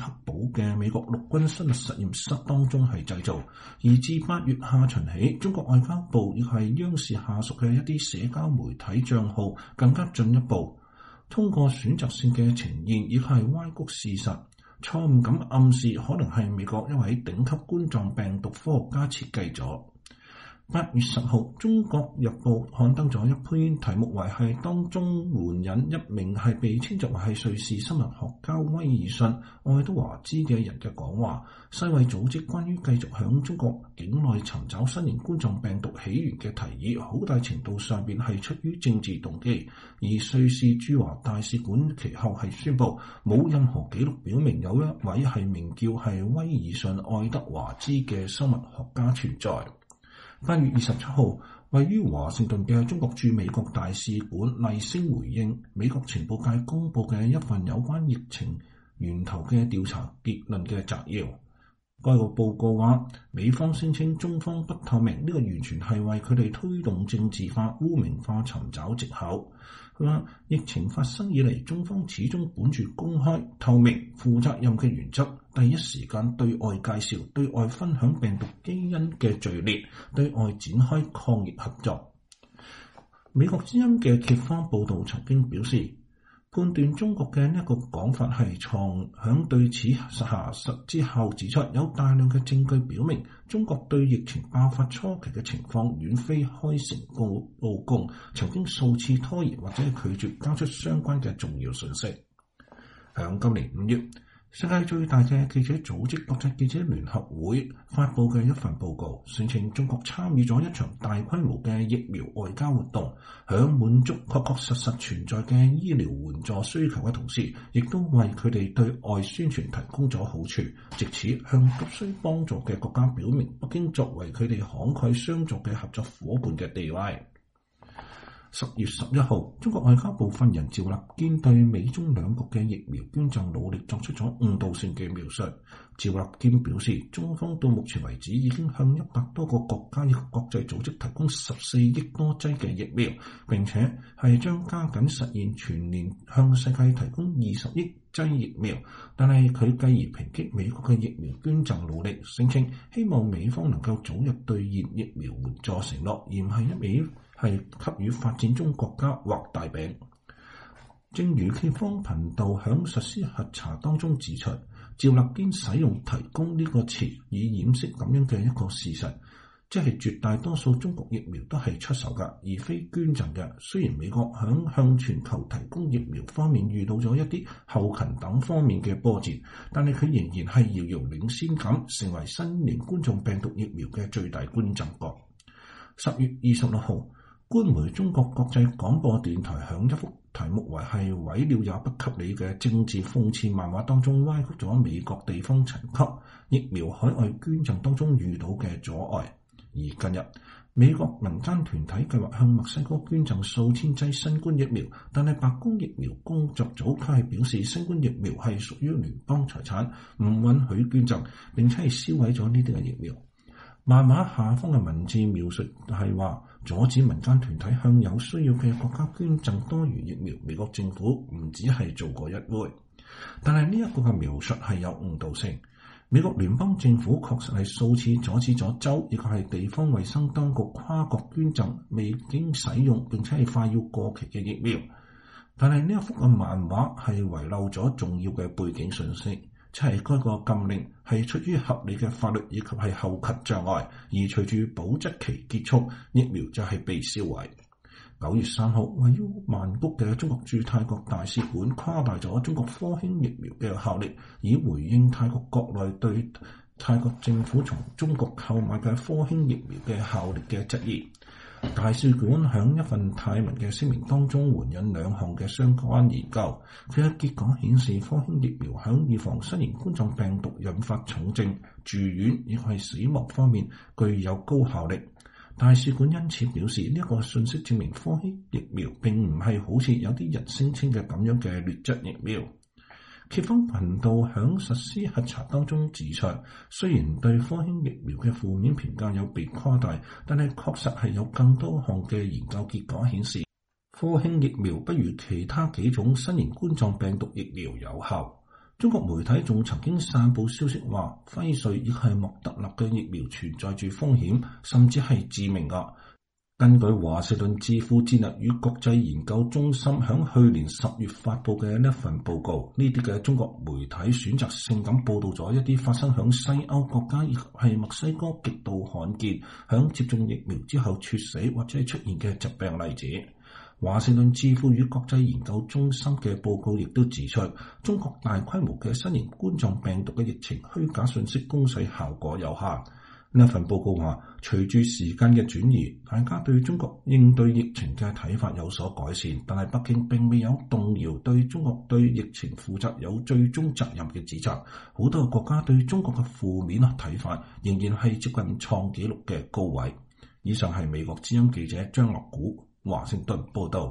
嘅美國陸軍生物實驗室當中係製造。而自八月下旬起，中國外交部亦係央視下屬嘅一啲社交媒體帳號更加進一步，通過選擇性嘅呈現，亦係歪曲事實，錯誤咁暗示可能係美國一位頂級冠狀病毒科學家設計咗。八月十號，中國日報刊登咗一篇題目為係當中援引一名係被稱作為係瑞士生物學家威爾遜愛德華茲嘅人嘅講話，世衛組織關於繼續響中國境內尋找新型冠狀病毒起源嘅提議，好大程度上邊係出於政治動機。而瑞士駐華大使館其後係宣布，冇任何記錄表明有一位係名叫係威爾遜愛德華茲嘅生物學家存在。八月二十七號，位於華盛頓嘅中國駐美國大使館厲聲回應美國情報界公佈嘅一份有關疫情源頭嘅調查結論嘅摘要。該個報告話，美方聲稱中方不透明，呢個完全係為佢哋推動政治化、污名化尋找藉口。佢話疫情發生以嚟，中方始終本住公開、透明、負責任嘅原則，第一時間對外介紹、對外分享病毒基因嘅序列，對外展開抗疫合作。美國之音嘅揭方報導曾經表示，判斷中國嘅呢一個講法係錯，響對此查實之後指出，有大量嘅證據表明，中國對疫情爆發初期嘅情況遠非開誠佈公，曾經數次拖延或者拒絕交出相關嘅重要信息。響今年五月，世界最大嘅記者組織國際記者聯合會發佈嘅一份報告，聲稱中國參與咗一場大規模嘅疫苗外交活動，響滿足確確實實存在嘅醫療援助需求嘅同時，亦都為佢哋對外宣傳提供咗好處，藉此向急需幫助嘅國家表明北京作為佢哋慷慨相助嘅合作夥伴嘅地位。十月十一號，中國外交部發言人趙立堅對美中兩國嘅疫苗捐贈努力作出咗誤導性嘅描述。趙立堅表示，中方到目前為止已經向一百多個國家以及國際組織提供十四億多劑嘅疫苗，並且係將加緊實現全年向世界提供二十億劑疫苗。但係佢繼而抨擊美國嘅疫苗捐贈努力，聲稱希望美方能夠早日兌現疫苗援助承諾，而唔係一味係給予發展中國家畫大餅。正如揭方頻道響實施核查當中指出，趙立堅使用提供呢個詞以掩飾咁樣嘅一個事實，即係絕大多數中國疫苗都係出售嘅，而非捐贈嘅。雖然美國響向全球提供疫苗方面遇到咗一啲後勤等方面嘅波折，但係佢仍然係遙遙領先咁，成為新型冠狀病毒疫苗嘅最大捐贈國。十月二十六號，官媒中國國際廣播電台響一幅題目為係毀了也不給你嘅政治諷刺漫畫當中歪曲咗美國地方層級疫苗海外捐贈當中遇到嘅阻礙。而近日，美國民間團體計劃向墨西哥捐贈數千劑新冠疫苗，但係白宮疫苗工作組卻係表示新冠疫苗係屬於聯邦財產，唔允許捐贈，並且係銷毀咗呢啲嘅疫苗。漫畫下方嘅文字描述係話，阻止民間團體向有需要嘅國家捐贈多餘疫苗，美國政府唔只係做過一回。但係呢一個嘅描述係有誤導性。美國聯邦政府確實係數次阻止咗州，亦係地方衛生當局跨國捐贈未經使用並且係快要過期嘅疫苗。但係呢一幅嘅漫畫係遺漏咗重要嘅背景信息，即係該個禁令係出於合理嘅法律以及係後勤障礙，而隨住保質期結束，疫苗就係被銷毀。九月三號，位於曼谷嘅中國駐泰國大使館誇大咗中國科興疫苗嘅效力，以回應泰國國內對泰國政府從中國購買嘅科興疫苗嘅效力嘅質疑。大使館響一份泰文嘅聲明當中援引兩項嘅相關研究，佢嘅結果顯示科興疫苗響預防新型冠狀病毒引發重症、住院亦係死亡方面具有高效力。大使館因此表示，呢一個信息證明科興疫苗並唔係好似有啲人聲稱嘅咁樣嘅劣質疫苗。揭方頻道響實施核查當中指出，雖然對科興疫苗嘅負面評價有被誇大，但係確實係有更多項嘅研究結果顯示，科興疫苗不如其他幾種新型冠狀病毒疫苗有效。 中國媒體仲曾經散布消息話，輝瑞亦係莫德納嘅疫苗存在住風險，甚至係致命㗎。根據華盛頓智庫戰略與國際研究中心響去年十月發布嘅呢一份報告，呢啲嘅中國媒體選擇性咁報道咗一啲發生響西歐國家以及係墨西哥極度罕見響接種疫苗之後猝死或者係出現嘅疾病例子。華盛頓智庫與國際研究中心嘅報告亦都指出，中國大規模嘅新型冠狀病毒嘅疫情虛假信息攻勢效果有限。呢份報告話，隨住時間嘅轉移，大家對中國應對疫情嘅睇法有所改善，但係北京並未有動搖對中國對疫情負責有最終責任嘅指責。好多國家對中國嘅負面睇法仍然係接近創紀錄嘅高位。以上係美國之音記者張樂古華盛頓報道。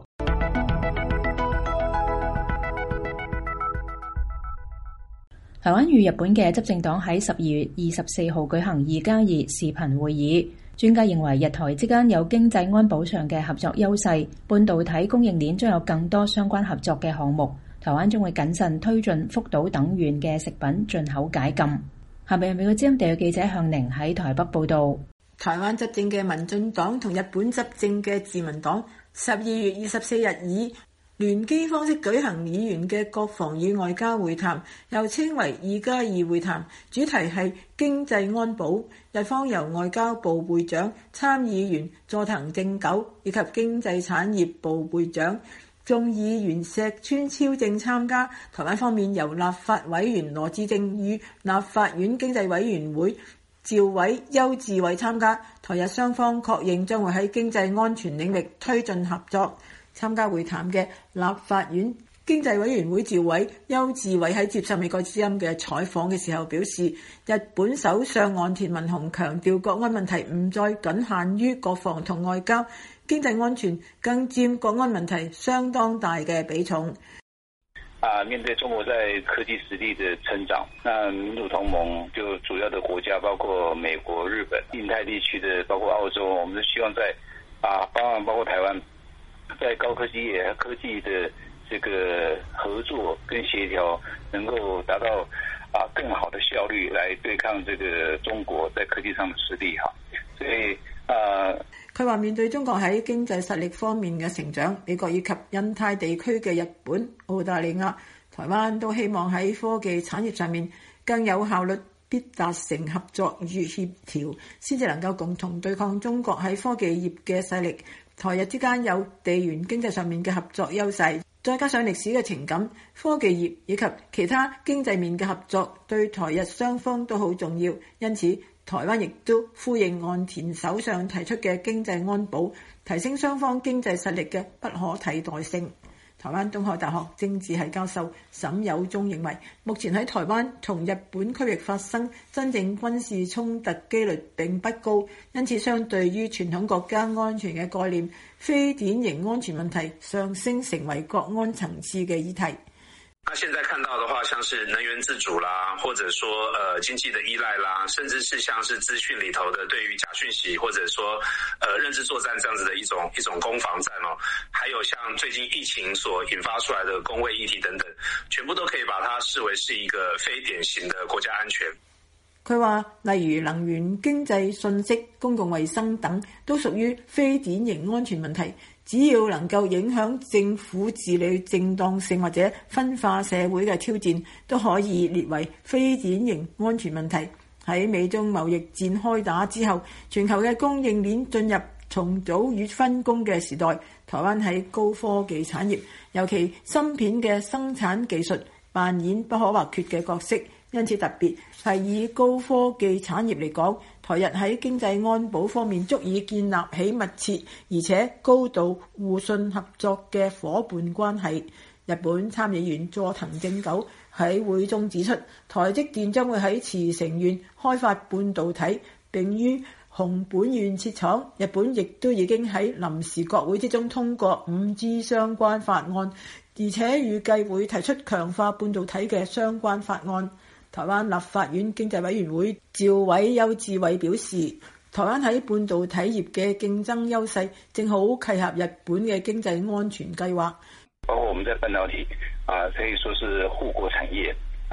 台灣與日本嘅執政黨喺十二月二十四號舉行二加二視頻會議，專家認為日台之間有經濟安保上嘅合作優勢，半導體供應鏈將有更多相關合作嘅項目。台灣將會謹慎推進福島等縣嘅食品進口解禁。下面係美國之音地嘅記者向寧喺台北報道。 台灣執政嘅民進黨同日本執政嘅自民黨十二月二十四日以聯機方式舉行議員嘅國防與外交會談，又稱為二加二會談，主題係經濟安保。日方由外交部會長參議員佐藤正久以及經濟產業部會長眾議員石川超正參加，台灣方面由立法委員羅致政與立法院經濟委員會召委邱志偉參加。台日雙方確認將會喺經濟安全領域推進合作。參加會談嘅立法院經濟委員會召委邱志偉喺接受美國之音嘅採訪嘅時候表示，日本首相岸田文雄強調國安問題唔再僅限於國防同外交，經濟安全更佔國安問題相當大嘅比重。 啊，面對中國在科技實力的成長，那民主同盟就主要的國家包括美國、日本、印太地區的包括澳洲，我們都希望在啊，包括包括台灣，在高科技業和科技的這個合作跟協調，能夠達到啊更好的效率來對抗這個中國在科技上的實力哈。所以啊， 佢話面對中國喺經濟實力方面嘅成長，美國以及印太地區嘅日本、澳大利亞、台灣都希望喺科技產業上面更有效率，必達成合作與協調，先至能夠共同對抗中國喺科技業嘅勢力。台日之間有地緣經濟上面嘅合作優勢，再加上歷史嘅情感，科技業以及其他經濟面嘅合作對台日雙方都好重要。因此台灣亦都呼應岸田首相提出嘅經濟安保，提升雙方經濟實力嘅不可替代性。台灣東海大學政治系教授沈有忠認為，目前喺台灣同日本區域發生真正軍事衝突機率並不高，因此相對於傳統國家安全嘅概念，非典型安全問題上升成為國安層次嘅議題。 那現在看到的話，像是能源自主啦，或者說呃經濟的依賴啦，甚至是像是資訊裏頭的對於假訊息，或者說呃認知作戰這樣子的一種一種攻防戰哦，還有像最近疫情所引發出來的公衛議題等等，全部都可以把它視為是一個非典型的國家安全。 佢話，例如能源、經濟、信息、公共衛生等，都屬於非典型安全問題。只要能夠影響政府治理正當性或者分化社會嘅挑戰，都可以列為非典型安全問題。喺美中貿易戰開打之後，全球嘅供應鏈進入重組與分工嘅時代，台灣喺高科技產業，尤其芯片嘅生產技術扮演不可或缺嘅角色。因此特別係以高科技產業嚟講，台日喺經濟安保方面足以建立起密切而且高度互信合作嘅夥伴關係。日本參議員佐藤正久喺會中指出，台積電將會喺茨城縣開發半導體，並於熊本縣設廠。日本亦都已經喺臨時國會之中通過 五 G 相關法案，而且預計會提出強化半導體嘅相關法案。台灣立法院經濟委員會召委邱志偉表示，台灣喺半導體業嘅競爭優勢正好契合日本嘅經濟安全計劃。 包括我們在半導體啊，可以說是護國產業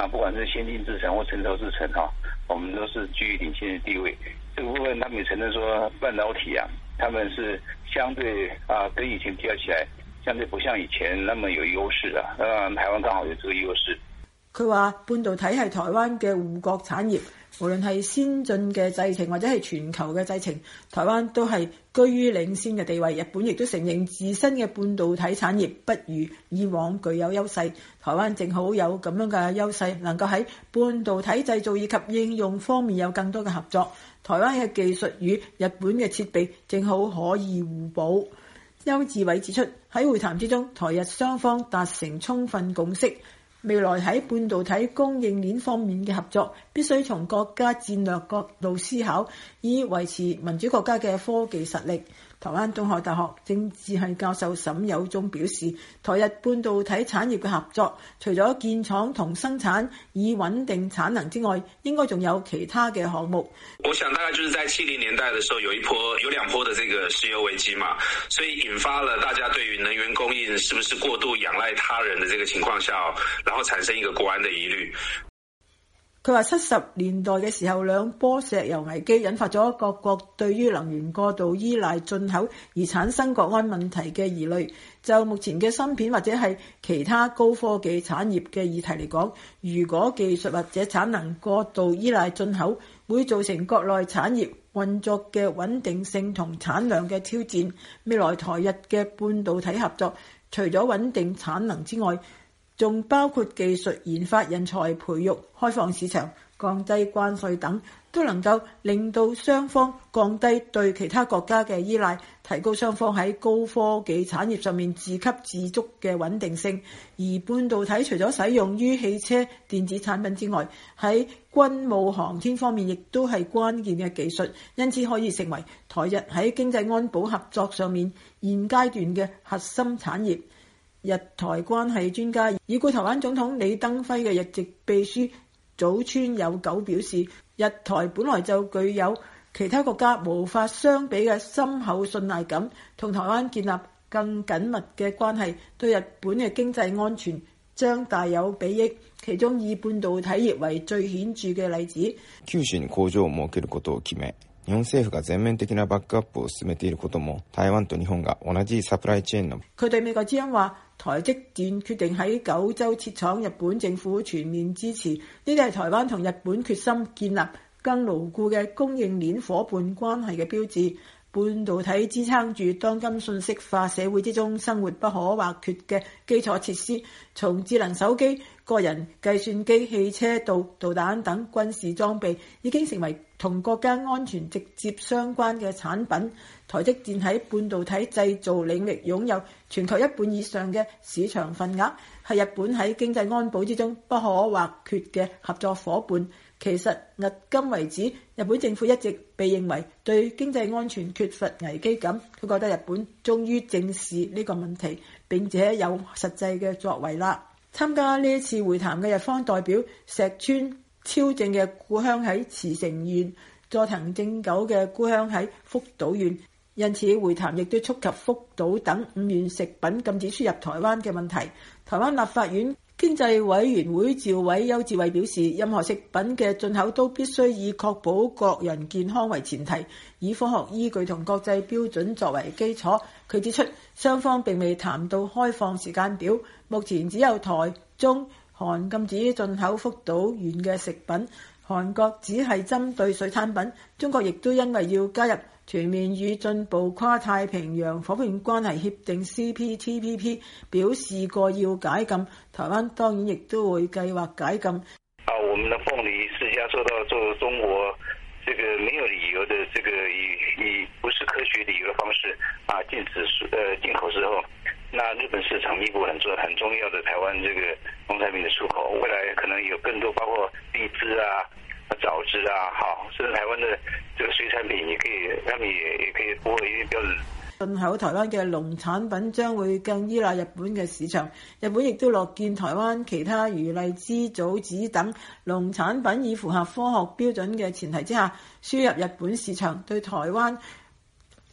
啊，不管是先進製程或成熟製程哈，我們都是居於領先的地位。這個部分，他們也承認說半導體啊，他們是相對啊，跟以前比較起來，相對不像以前那麼有優勢啊。嗯，台灣剛好有這個優勢。 佢話半導體係台灣嘅護國產業，無論係先進嘅製程或者係全球嘅製程，台灣都係居於領先嘅地位。日本亦都承認自身嘅半導體產業不如以往具有優勢，台灣正好有咁樣嘅優勢，能夠喺半導體製造以及應用方面有更多嘅合作。台灣嘅技術與日本嘅設備正好可以互補。邱志偉指出，喺會談之中，台日雙方達成充分共識，未來喺半導體供應鏈方面嘅合作必須從國家戰略角度思考，以維持民主國家嘅科技實力。台灣東海大學政治系教授沈有忠表示，台日半導體產業嘅合作，除咗建廠同生產以穩定產能之外，應該仲有其他嘅項目。 我想大概就是在七零年代的時候，有一波有兩波的這個石油危機嘛，所以引發了大家對於能源供應是不是過度仰賴他人的這個情況下，然後產生一個國安的疑慮。 佢話七十年代嘅時候，兩波石油危機引發咗各國對於能源過度依賴進口而產生國安問題嘅疑慮。就目前嘅芯片或者係其他高科技產業嘅議題嚟講，如果技術或者產能過度依賴進口，會造成國內產業運作嘅穩定性同產量嘅挑戰。未來台日嘅半導體合作，除咗穩定產能之外，仲包括技術研發、人才培育、開放市場、降低關稅等，都能夠令到雙方降低對其他國家嘅依賴，提高雙方喺高科技產業上面自給自足嘅穩定性。而半導體除咗使用於汽車電子產品之外，喺軍務航天方面亦都係關鍵嘅技術，因此可以成為台日喺經濟安保合作上面現階段嘅核心產業。日台關係專家已故台灣總統李登輝嘅日籍秘書早川友久表示，日台本來就具有其他國家無法相比嘅深厚信賴感，同台灣建立更緊密嘅關係，對日本嘅經濟安全將大有裨益。其中以半導體業為最顯著嘅例子。 九州に工場を設けることを決め、日本政府が全面的なバックアップを進めていることも、台灣と日本が同じサプライチェーンの。佢對美國之音話，台積電決定喺九州設廠，日本政府全面支持，呢啲係台灣同日本決心建立更牢固嘅供應鏈夥伴關係嘅標誌。半導體支撐住當今信息化社會之中生活不可或缺嘅基礎設施，從智能手機、個人計算機、汽車到導彈等軍事裝備，已經成為同國家安全直接相關嘅產品。台積電喺半導體製造領域擁有全球一半以上嘅市場份額，係日本喺經濟安保之中不可或缺嘅合作夥伴。其實迄今為止，日本政府一直被認為對經濟安全缺乏危機感。佢覺得日本終於正視呢個問題，並且有實際嘅作為啦。參加呢一次會談嘅日方代表石川超正嘅故鄉喺茨城縣，佐藤正久嘅故鄉喺福島縣，因此會談亦都觸及福島等五縣食品禁止輸入台灣嘅問題。台灣立法院經濟委員會召委邱志偉表示，任何食品嘅進口都必須以確保國人健康為前提，以科學依據同國際標準作為基礎。佢指出，雙方並未談到開放時間表，目前只有台、中、韓禁止進口福島縣嘅食品，韓國只係針對水產品，中國亦都因為要加入全面與進步跨太平洋夥伴關係協定 C P T P P 表示過要解禁，台灣當然亦都會計劃解禁。 啊，我們的鳳梨釋迦受到做中國這個沒有理由的這個以以不是科學理由的方式啊禁止呃進口之後，那日本市場彌補很重很重要的台灣這個農產品的出口，未來可能有更多包括荔枝啊、棗子啊，好，甚至台灣的這個水產品也可以，他們也也可以符合一定標準。 進口台灣嘅農產品將會更依賴日本嘅市場，日本亦都樂見台灣其他如荔枝、棗子等農產品以符合科學標準嘅前提之下輸入日本市場，對台灣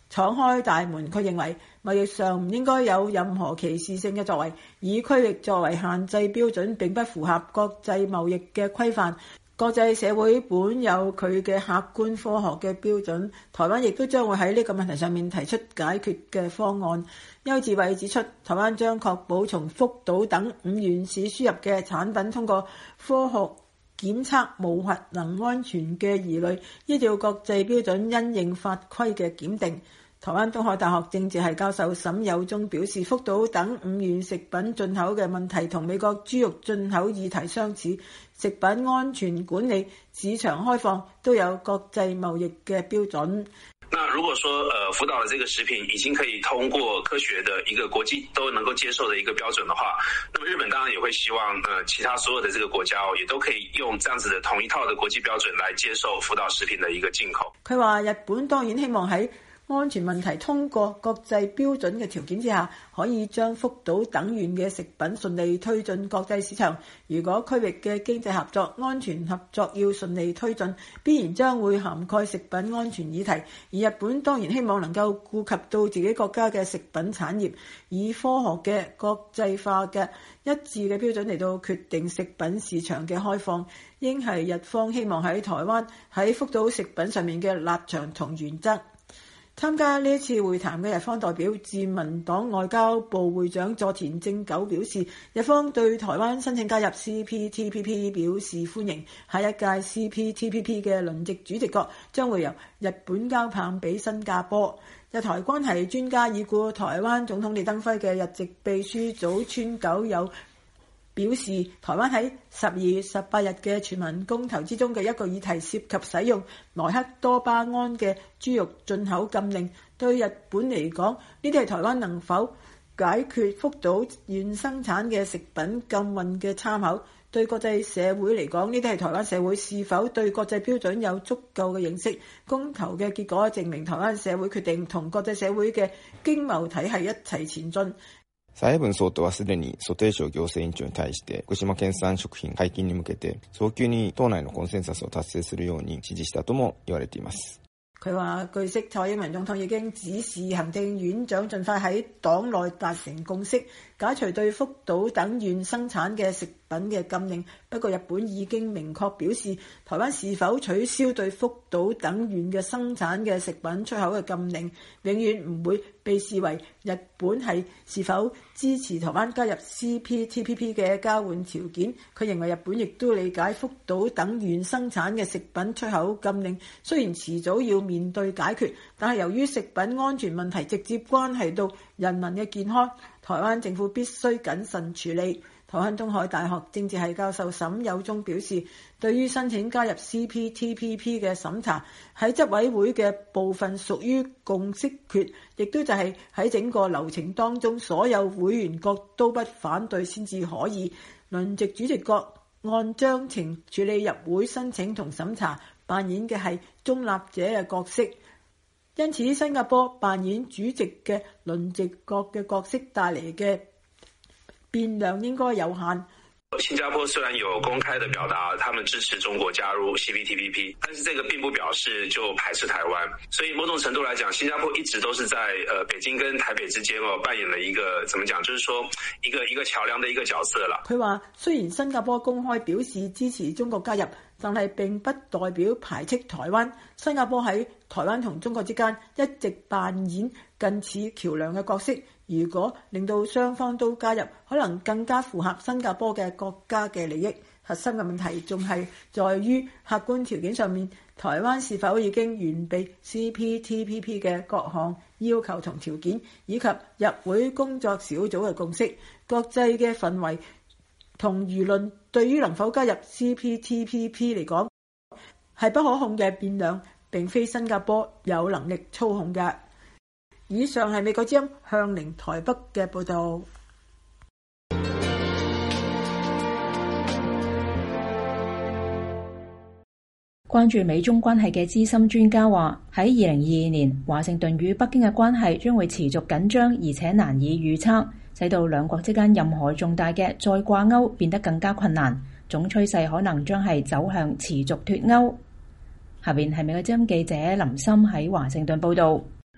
敞開大門。佢認為貿易上唔應該有任何歧視性嘅作為，以區域作為限制標準並不符合國際貿易嘅規範。國際社會本有佢嘅客觀科學嘅標準，台灣亦都將會喺呢個問題上面提出解決嘅方案。邱志偉指出，台灣將確保從福島等五縣市輸入嘅產品通過科學檢測無核能安全嘅疑慮，依照國際標準因應法規嘅檢定。台灣東海大學政治系教授沈有忠表示，福島等五縣食品進口嘅問題同美國豬肉進口議題相似，食品安全管理、市場開放都有國際貿易嘅標準。 那如果說，呃，福島的這個食品已經可以通過科學的一個國際都能夠接受的一個標準的話，那麼日本當然也會希望，呃，其他所有的這個國家哦，也都可以用這樣子的同一套的國際標準來接受福島食品的一個進口。 佢話日本當然希望喺安全問題通過國際標準嘅條件之下，可以將福島等縣嘅食品順利推進國際市場。如果區域嘅經濟合作、安全合作要順利推進，必然將會涵蓋食品安全議題。而日本當然希望能夠顧及到自己國家嘅食品產業，以科學嘅國際化嘅一致嘅標準嚟到決定食品市場嘅開放，應係日方希望喺台灣喺福島食品上面嘅立場同原則。參加呢次會談嘅日方代表自民黨外交部會長佐田正久表示，日方對台灣申請加入 C P T P P 表示歡迎。下一屆 C P T P P 嘅輪值主席國將會由日本交棒俾新加坡。日台關係專家已故台灣總統李登輝嘅日籍秘書組川久有表示，台灣喺十二月十八日嘅全民公投之中嘅一個議題涉及使用萊克多巴胺嘅豬肉進口禁令，對日本嚟講，呢啲係台灣能否解決福島縣生產嘅食品禁運嘅參考。對國際社會嚟講，呢啲係台灣社會是否對國際標準有足夠嘅認識。公投嘅結果證明台灣社會決定同國際社會嘅經貿體系一齊前進。 蔡英文総統はすでに蘇定省行政委員長に対して福島県産食品解禁に向けて早急に黨內のコンセンサスを達成するように指示したとも言われています。 佢話據悉，蔡英文總統已經指示行政院長盡快喺黨內達成共識，解除對福島等縣生產嘅食品嘅禁令。不過日本已經明確表示，台灣是否取消對福島等縣嘅生產嘅食品出口嘅禁令，永遠唔會被視為日本係是否支持台灣加入 C P T P P 嘅交換條件。佢認為日本亦都理解福島等縣生產嘅食品出口禁令，雖然遲早要面對解決，但係由於食品安全問題直接關係到人民嘅健康，台灣政府必須謹慎處理。台灣東海大學政治系教授沈有忠表示，對於申請加入 C P T P P 嘅審查，喺執委會嘅部分屬於共識決，亦都就係喺整個流程當中，所有會員國都不反對先至可以。輪值主席國按章程處理入會申請同審查，扮演嘅係中立者嘅角色。因此新加坡扮演主席嘅輪值國嘅角色帶嚟嘅變量應該有限。 新加坡雖然有公開的表達他們支持中國加入 C P T P P， 但是這個並不表示就排斥台灣，所以某種程度來講，新加坡一直都是在呃北京跟台北之間哦扮演了一個怎麼講，就是說一個一個橋樑的一個角色啦。 佢話雖然新加坡公開表示支持中國加入，但係並不代表排斥台灣。新加坡喺台灣同中國之間一直扮演近似橋樑嘅角色。如果令到雙方都加入，可能更加符合新加坡嘅國家嘅利益。核心嘅問題仲係在於客觀條件上面，台灣是否已經完備 C P T P P 嘅各項要求同條件，以及入會工作小組嘅共識。國際嘅氛圍同輿論對於能否加入 C P T P P 嚟講係不可控嘅變量，並非新加坡有能力操控嘅。以上係美國之音向寧台北嘅報導。 關注美中關係嘅資深專家話，喺二零二二年，華盛頓與北京嘅關係將會持續緊張，而且難以預測，使到兩國之間任何重大嘅再掛鈎變得更加困難。總趨勢可能將係走向持續脫鈎。下邊係美國之音記者林森喺華盛頓報導。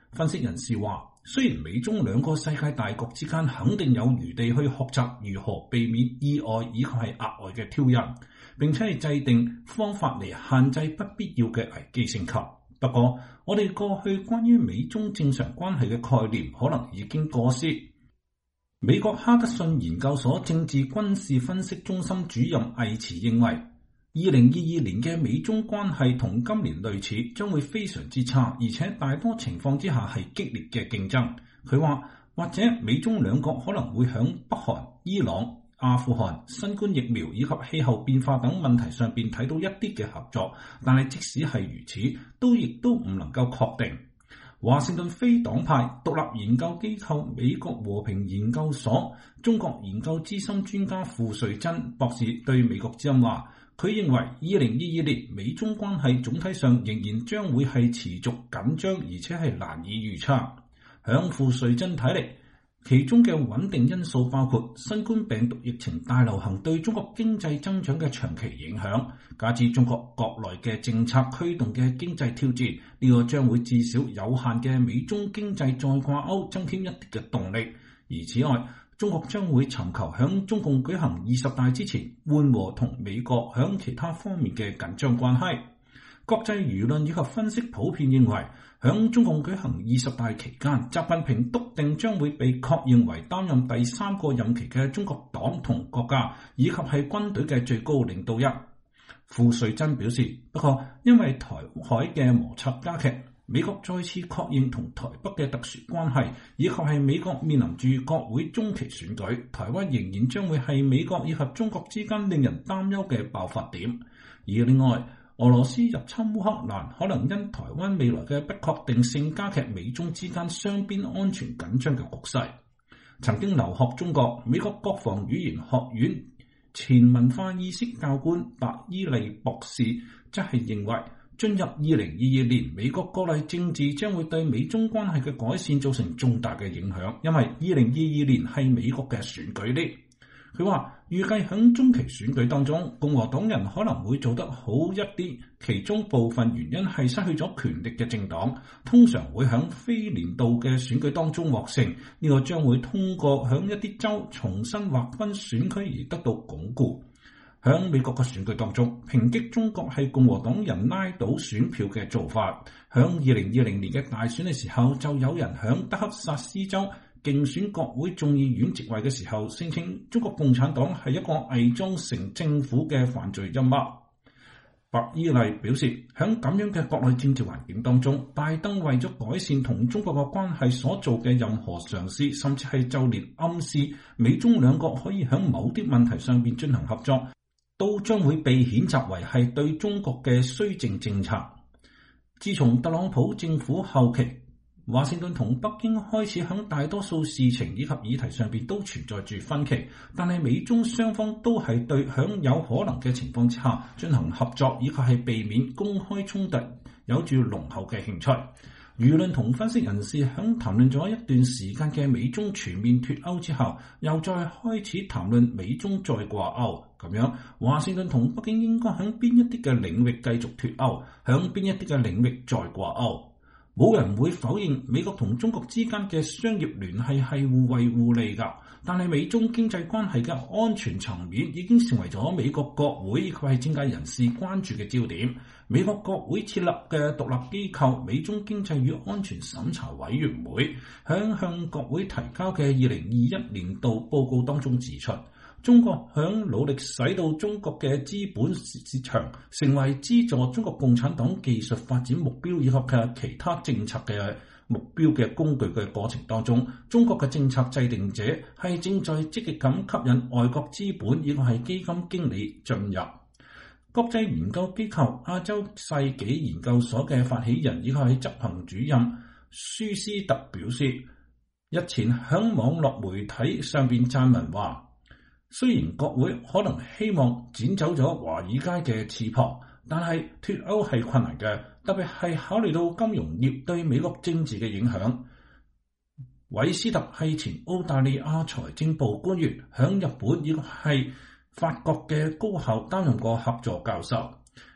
分析人士話，雖然美中兩個世界大局之間肯定有餘地去學習如何避免意外以及係額外嘅挑釁，並且係制定方法嚟限制不必要嘅危機升級。不過，我哋過去關於美中正常關係嘅概念可能已經過時。美國哈德遜研究所政治軍事分析中心主任魏茨認為，二零二二年嘅美中關係同今年類似，將會非常之差，而且大多情況之下係激烈嘅競爭。佢話，或者美中兩國可能會響北韓、伊朗、阿富汗、新冠疫苗以及氣候變化等問題上邊睇到一啲嘅合作，但係即使係如此，都亦都唔能夠確定。華盛頓非黨派獨立研究機構美國和平研究所中國研究資深專家傅瑞珍博士對美國之音話，佢認為二零二二年美中關係總體上仍然將會係持續緊張，而且係難以預測。響傅瑞珍睇嚟，其中嘅穩定因素包括新冠病毒疫情大流行對中國經濟增長嘅長期影響，加之中國國內嘅政策驅動嘅經濟挑戰，呢、這個將會至少有限嘅美中經濟再掛鈎增添一啲嘅動力。而此外，中國將會尋求響中共舉行二十大之前緩和同美國響其他方面嘅緊張關係。國際輿論以及分析普遍認為，響中共舉行二十大期間，習近平篤定將會被確認為擔任第三個任期嘅中國黨同國家以及係軍隊嘅最高領導人。傅瑞珍表示，不過因為台海嘅摩擦加劇，美國再次確認同台北嘅特殊關係，以及係美國面臨住國會中期選舉，台灣仍然將會係美國以及中國之間令人擔憂嘅爆發點。而另外，俄羅斯入侵烏克蘭可能因台灣未來嘅不確定性加劇美中之間雙邊安全緊張嘅局勢。曾經留學中國美國國防語言學院前文化意識教官白伊利博士則係認為，進入二零二二年，美國國內政治將會對美中關係嘅改善造成重大嘅影響，因為二零二二年係美國嘅選舉年。佢話預計響中期選舉當中，共和黨人可能會做得好一啲，其中部分原因係失去咗權力嘅政黨通常會響非年度嘅選舉當中獲勝，呢、這個將會通過響一啲州重新劃分選區而得到鞏固。響美國嘅選舉當中，抨擊中國係共和黨人拉倒選票嘅做法。響二零二零年嘅大選嘅時候，就有人響德克薩斯州競選國會眾議院席位嘅時候，聲稱中國共產黨係一個偽裝成政府嘅犯罪陰謀。白伊利表示，喺咁樣嘅國內政治環境當中，拜登為咗改善同中國嘅關係所做嘅任何嘗試，甚至係就連暗示美中兩國可以喺某啲問題上邊進行合作，都將會被譴責為係對中國嘅綏靖政策。自從特朗普政府後期，華盛頓同北京開始喺大多數事情以及議題上邊都存在住分歧，但係美中雙方都係對響有可能嘅情況之下進行合作以及係避免公開衝突有住濃厚嘅興趣。輿論同分析人士喺談論咗一段時間嘅美中全面脫歐之後，又再開始談論美中再掛鈎。咁樣，華盛頓同北京應該喺邊一啲嘅領域繼續脫歐，喺邊一啲嘅領域再掛鈎。冇人會否認美國同中國之間嘅商業聯繫係互惠互利㗎，但係美中經濟關係嘅安全層面已經成為咗美國國會以及係政界人士關注嘅焦點。美國國會設立嘅獨立機構美中經濟與安全審查委員會響向國會提交嘅二零二一年度報告當中指出，中國響努力使到中國嘅資本市場成為資助中國共產黨技術發展目標以及嘅其他政策嘅目標嘅工具嘅過程當中，中國嘅政策制定者係正在積極咁吸引外國資本以及係基金經理進入。國際研究機構亞洲世紀研究所嘅發起人以及係執行主任舒斯特表示，日前響網絡媒體上邊撰文話，雖然國會可能希望剪走咗華爾街嘅翅膀，但係脫歐係困難嘅，特別係考慮到金融業對美國政治嘅影響。韋斯特係前澳大利亞財政部官員，響日本以及係法國嘅高校擔任過客座教授。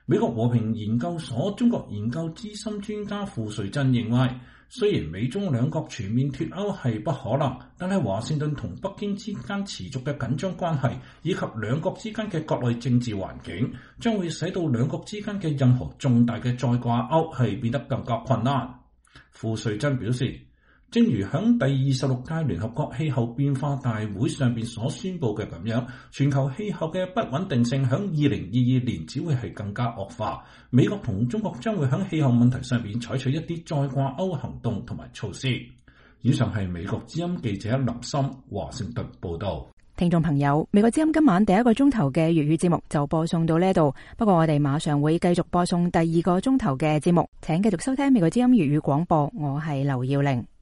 美國和平研究所中國研究資深專家傅瑞珍認為，雖然美中兩國全面脫歐係不可能，但係華盛頓同北京之間持續嘅緊張關係，以及兩國之間嘅國內政治環境，將會使到兩國之間嘅任何重大嘅再掛鈎係變得更加困難。傅瑞珍表示，正如響第二十六屆聯合國氣候變化大會上邊所宣布嘅咁樣，全球氣候嘅不穩定性響二零二二年只會係更加惡化。美國同中國將會響氣候問題上邊採取一啲再掛鈎行動同埋措施。以上係美國之音記者林森華盛頓報道。 聽眾朋友，美國之音今晚第一個鐘頭嘅粵語節目就播送到呢度，不過我哋馬上會繼續播送第二個鐘頭嘅節目，請繼續收聽美國之音粵語廣播，我係劉耀玲。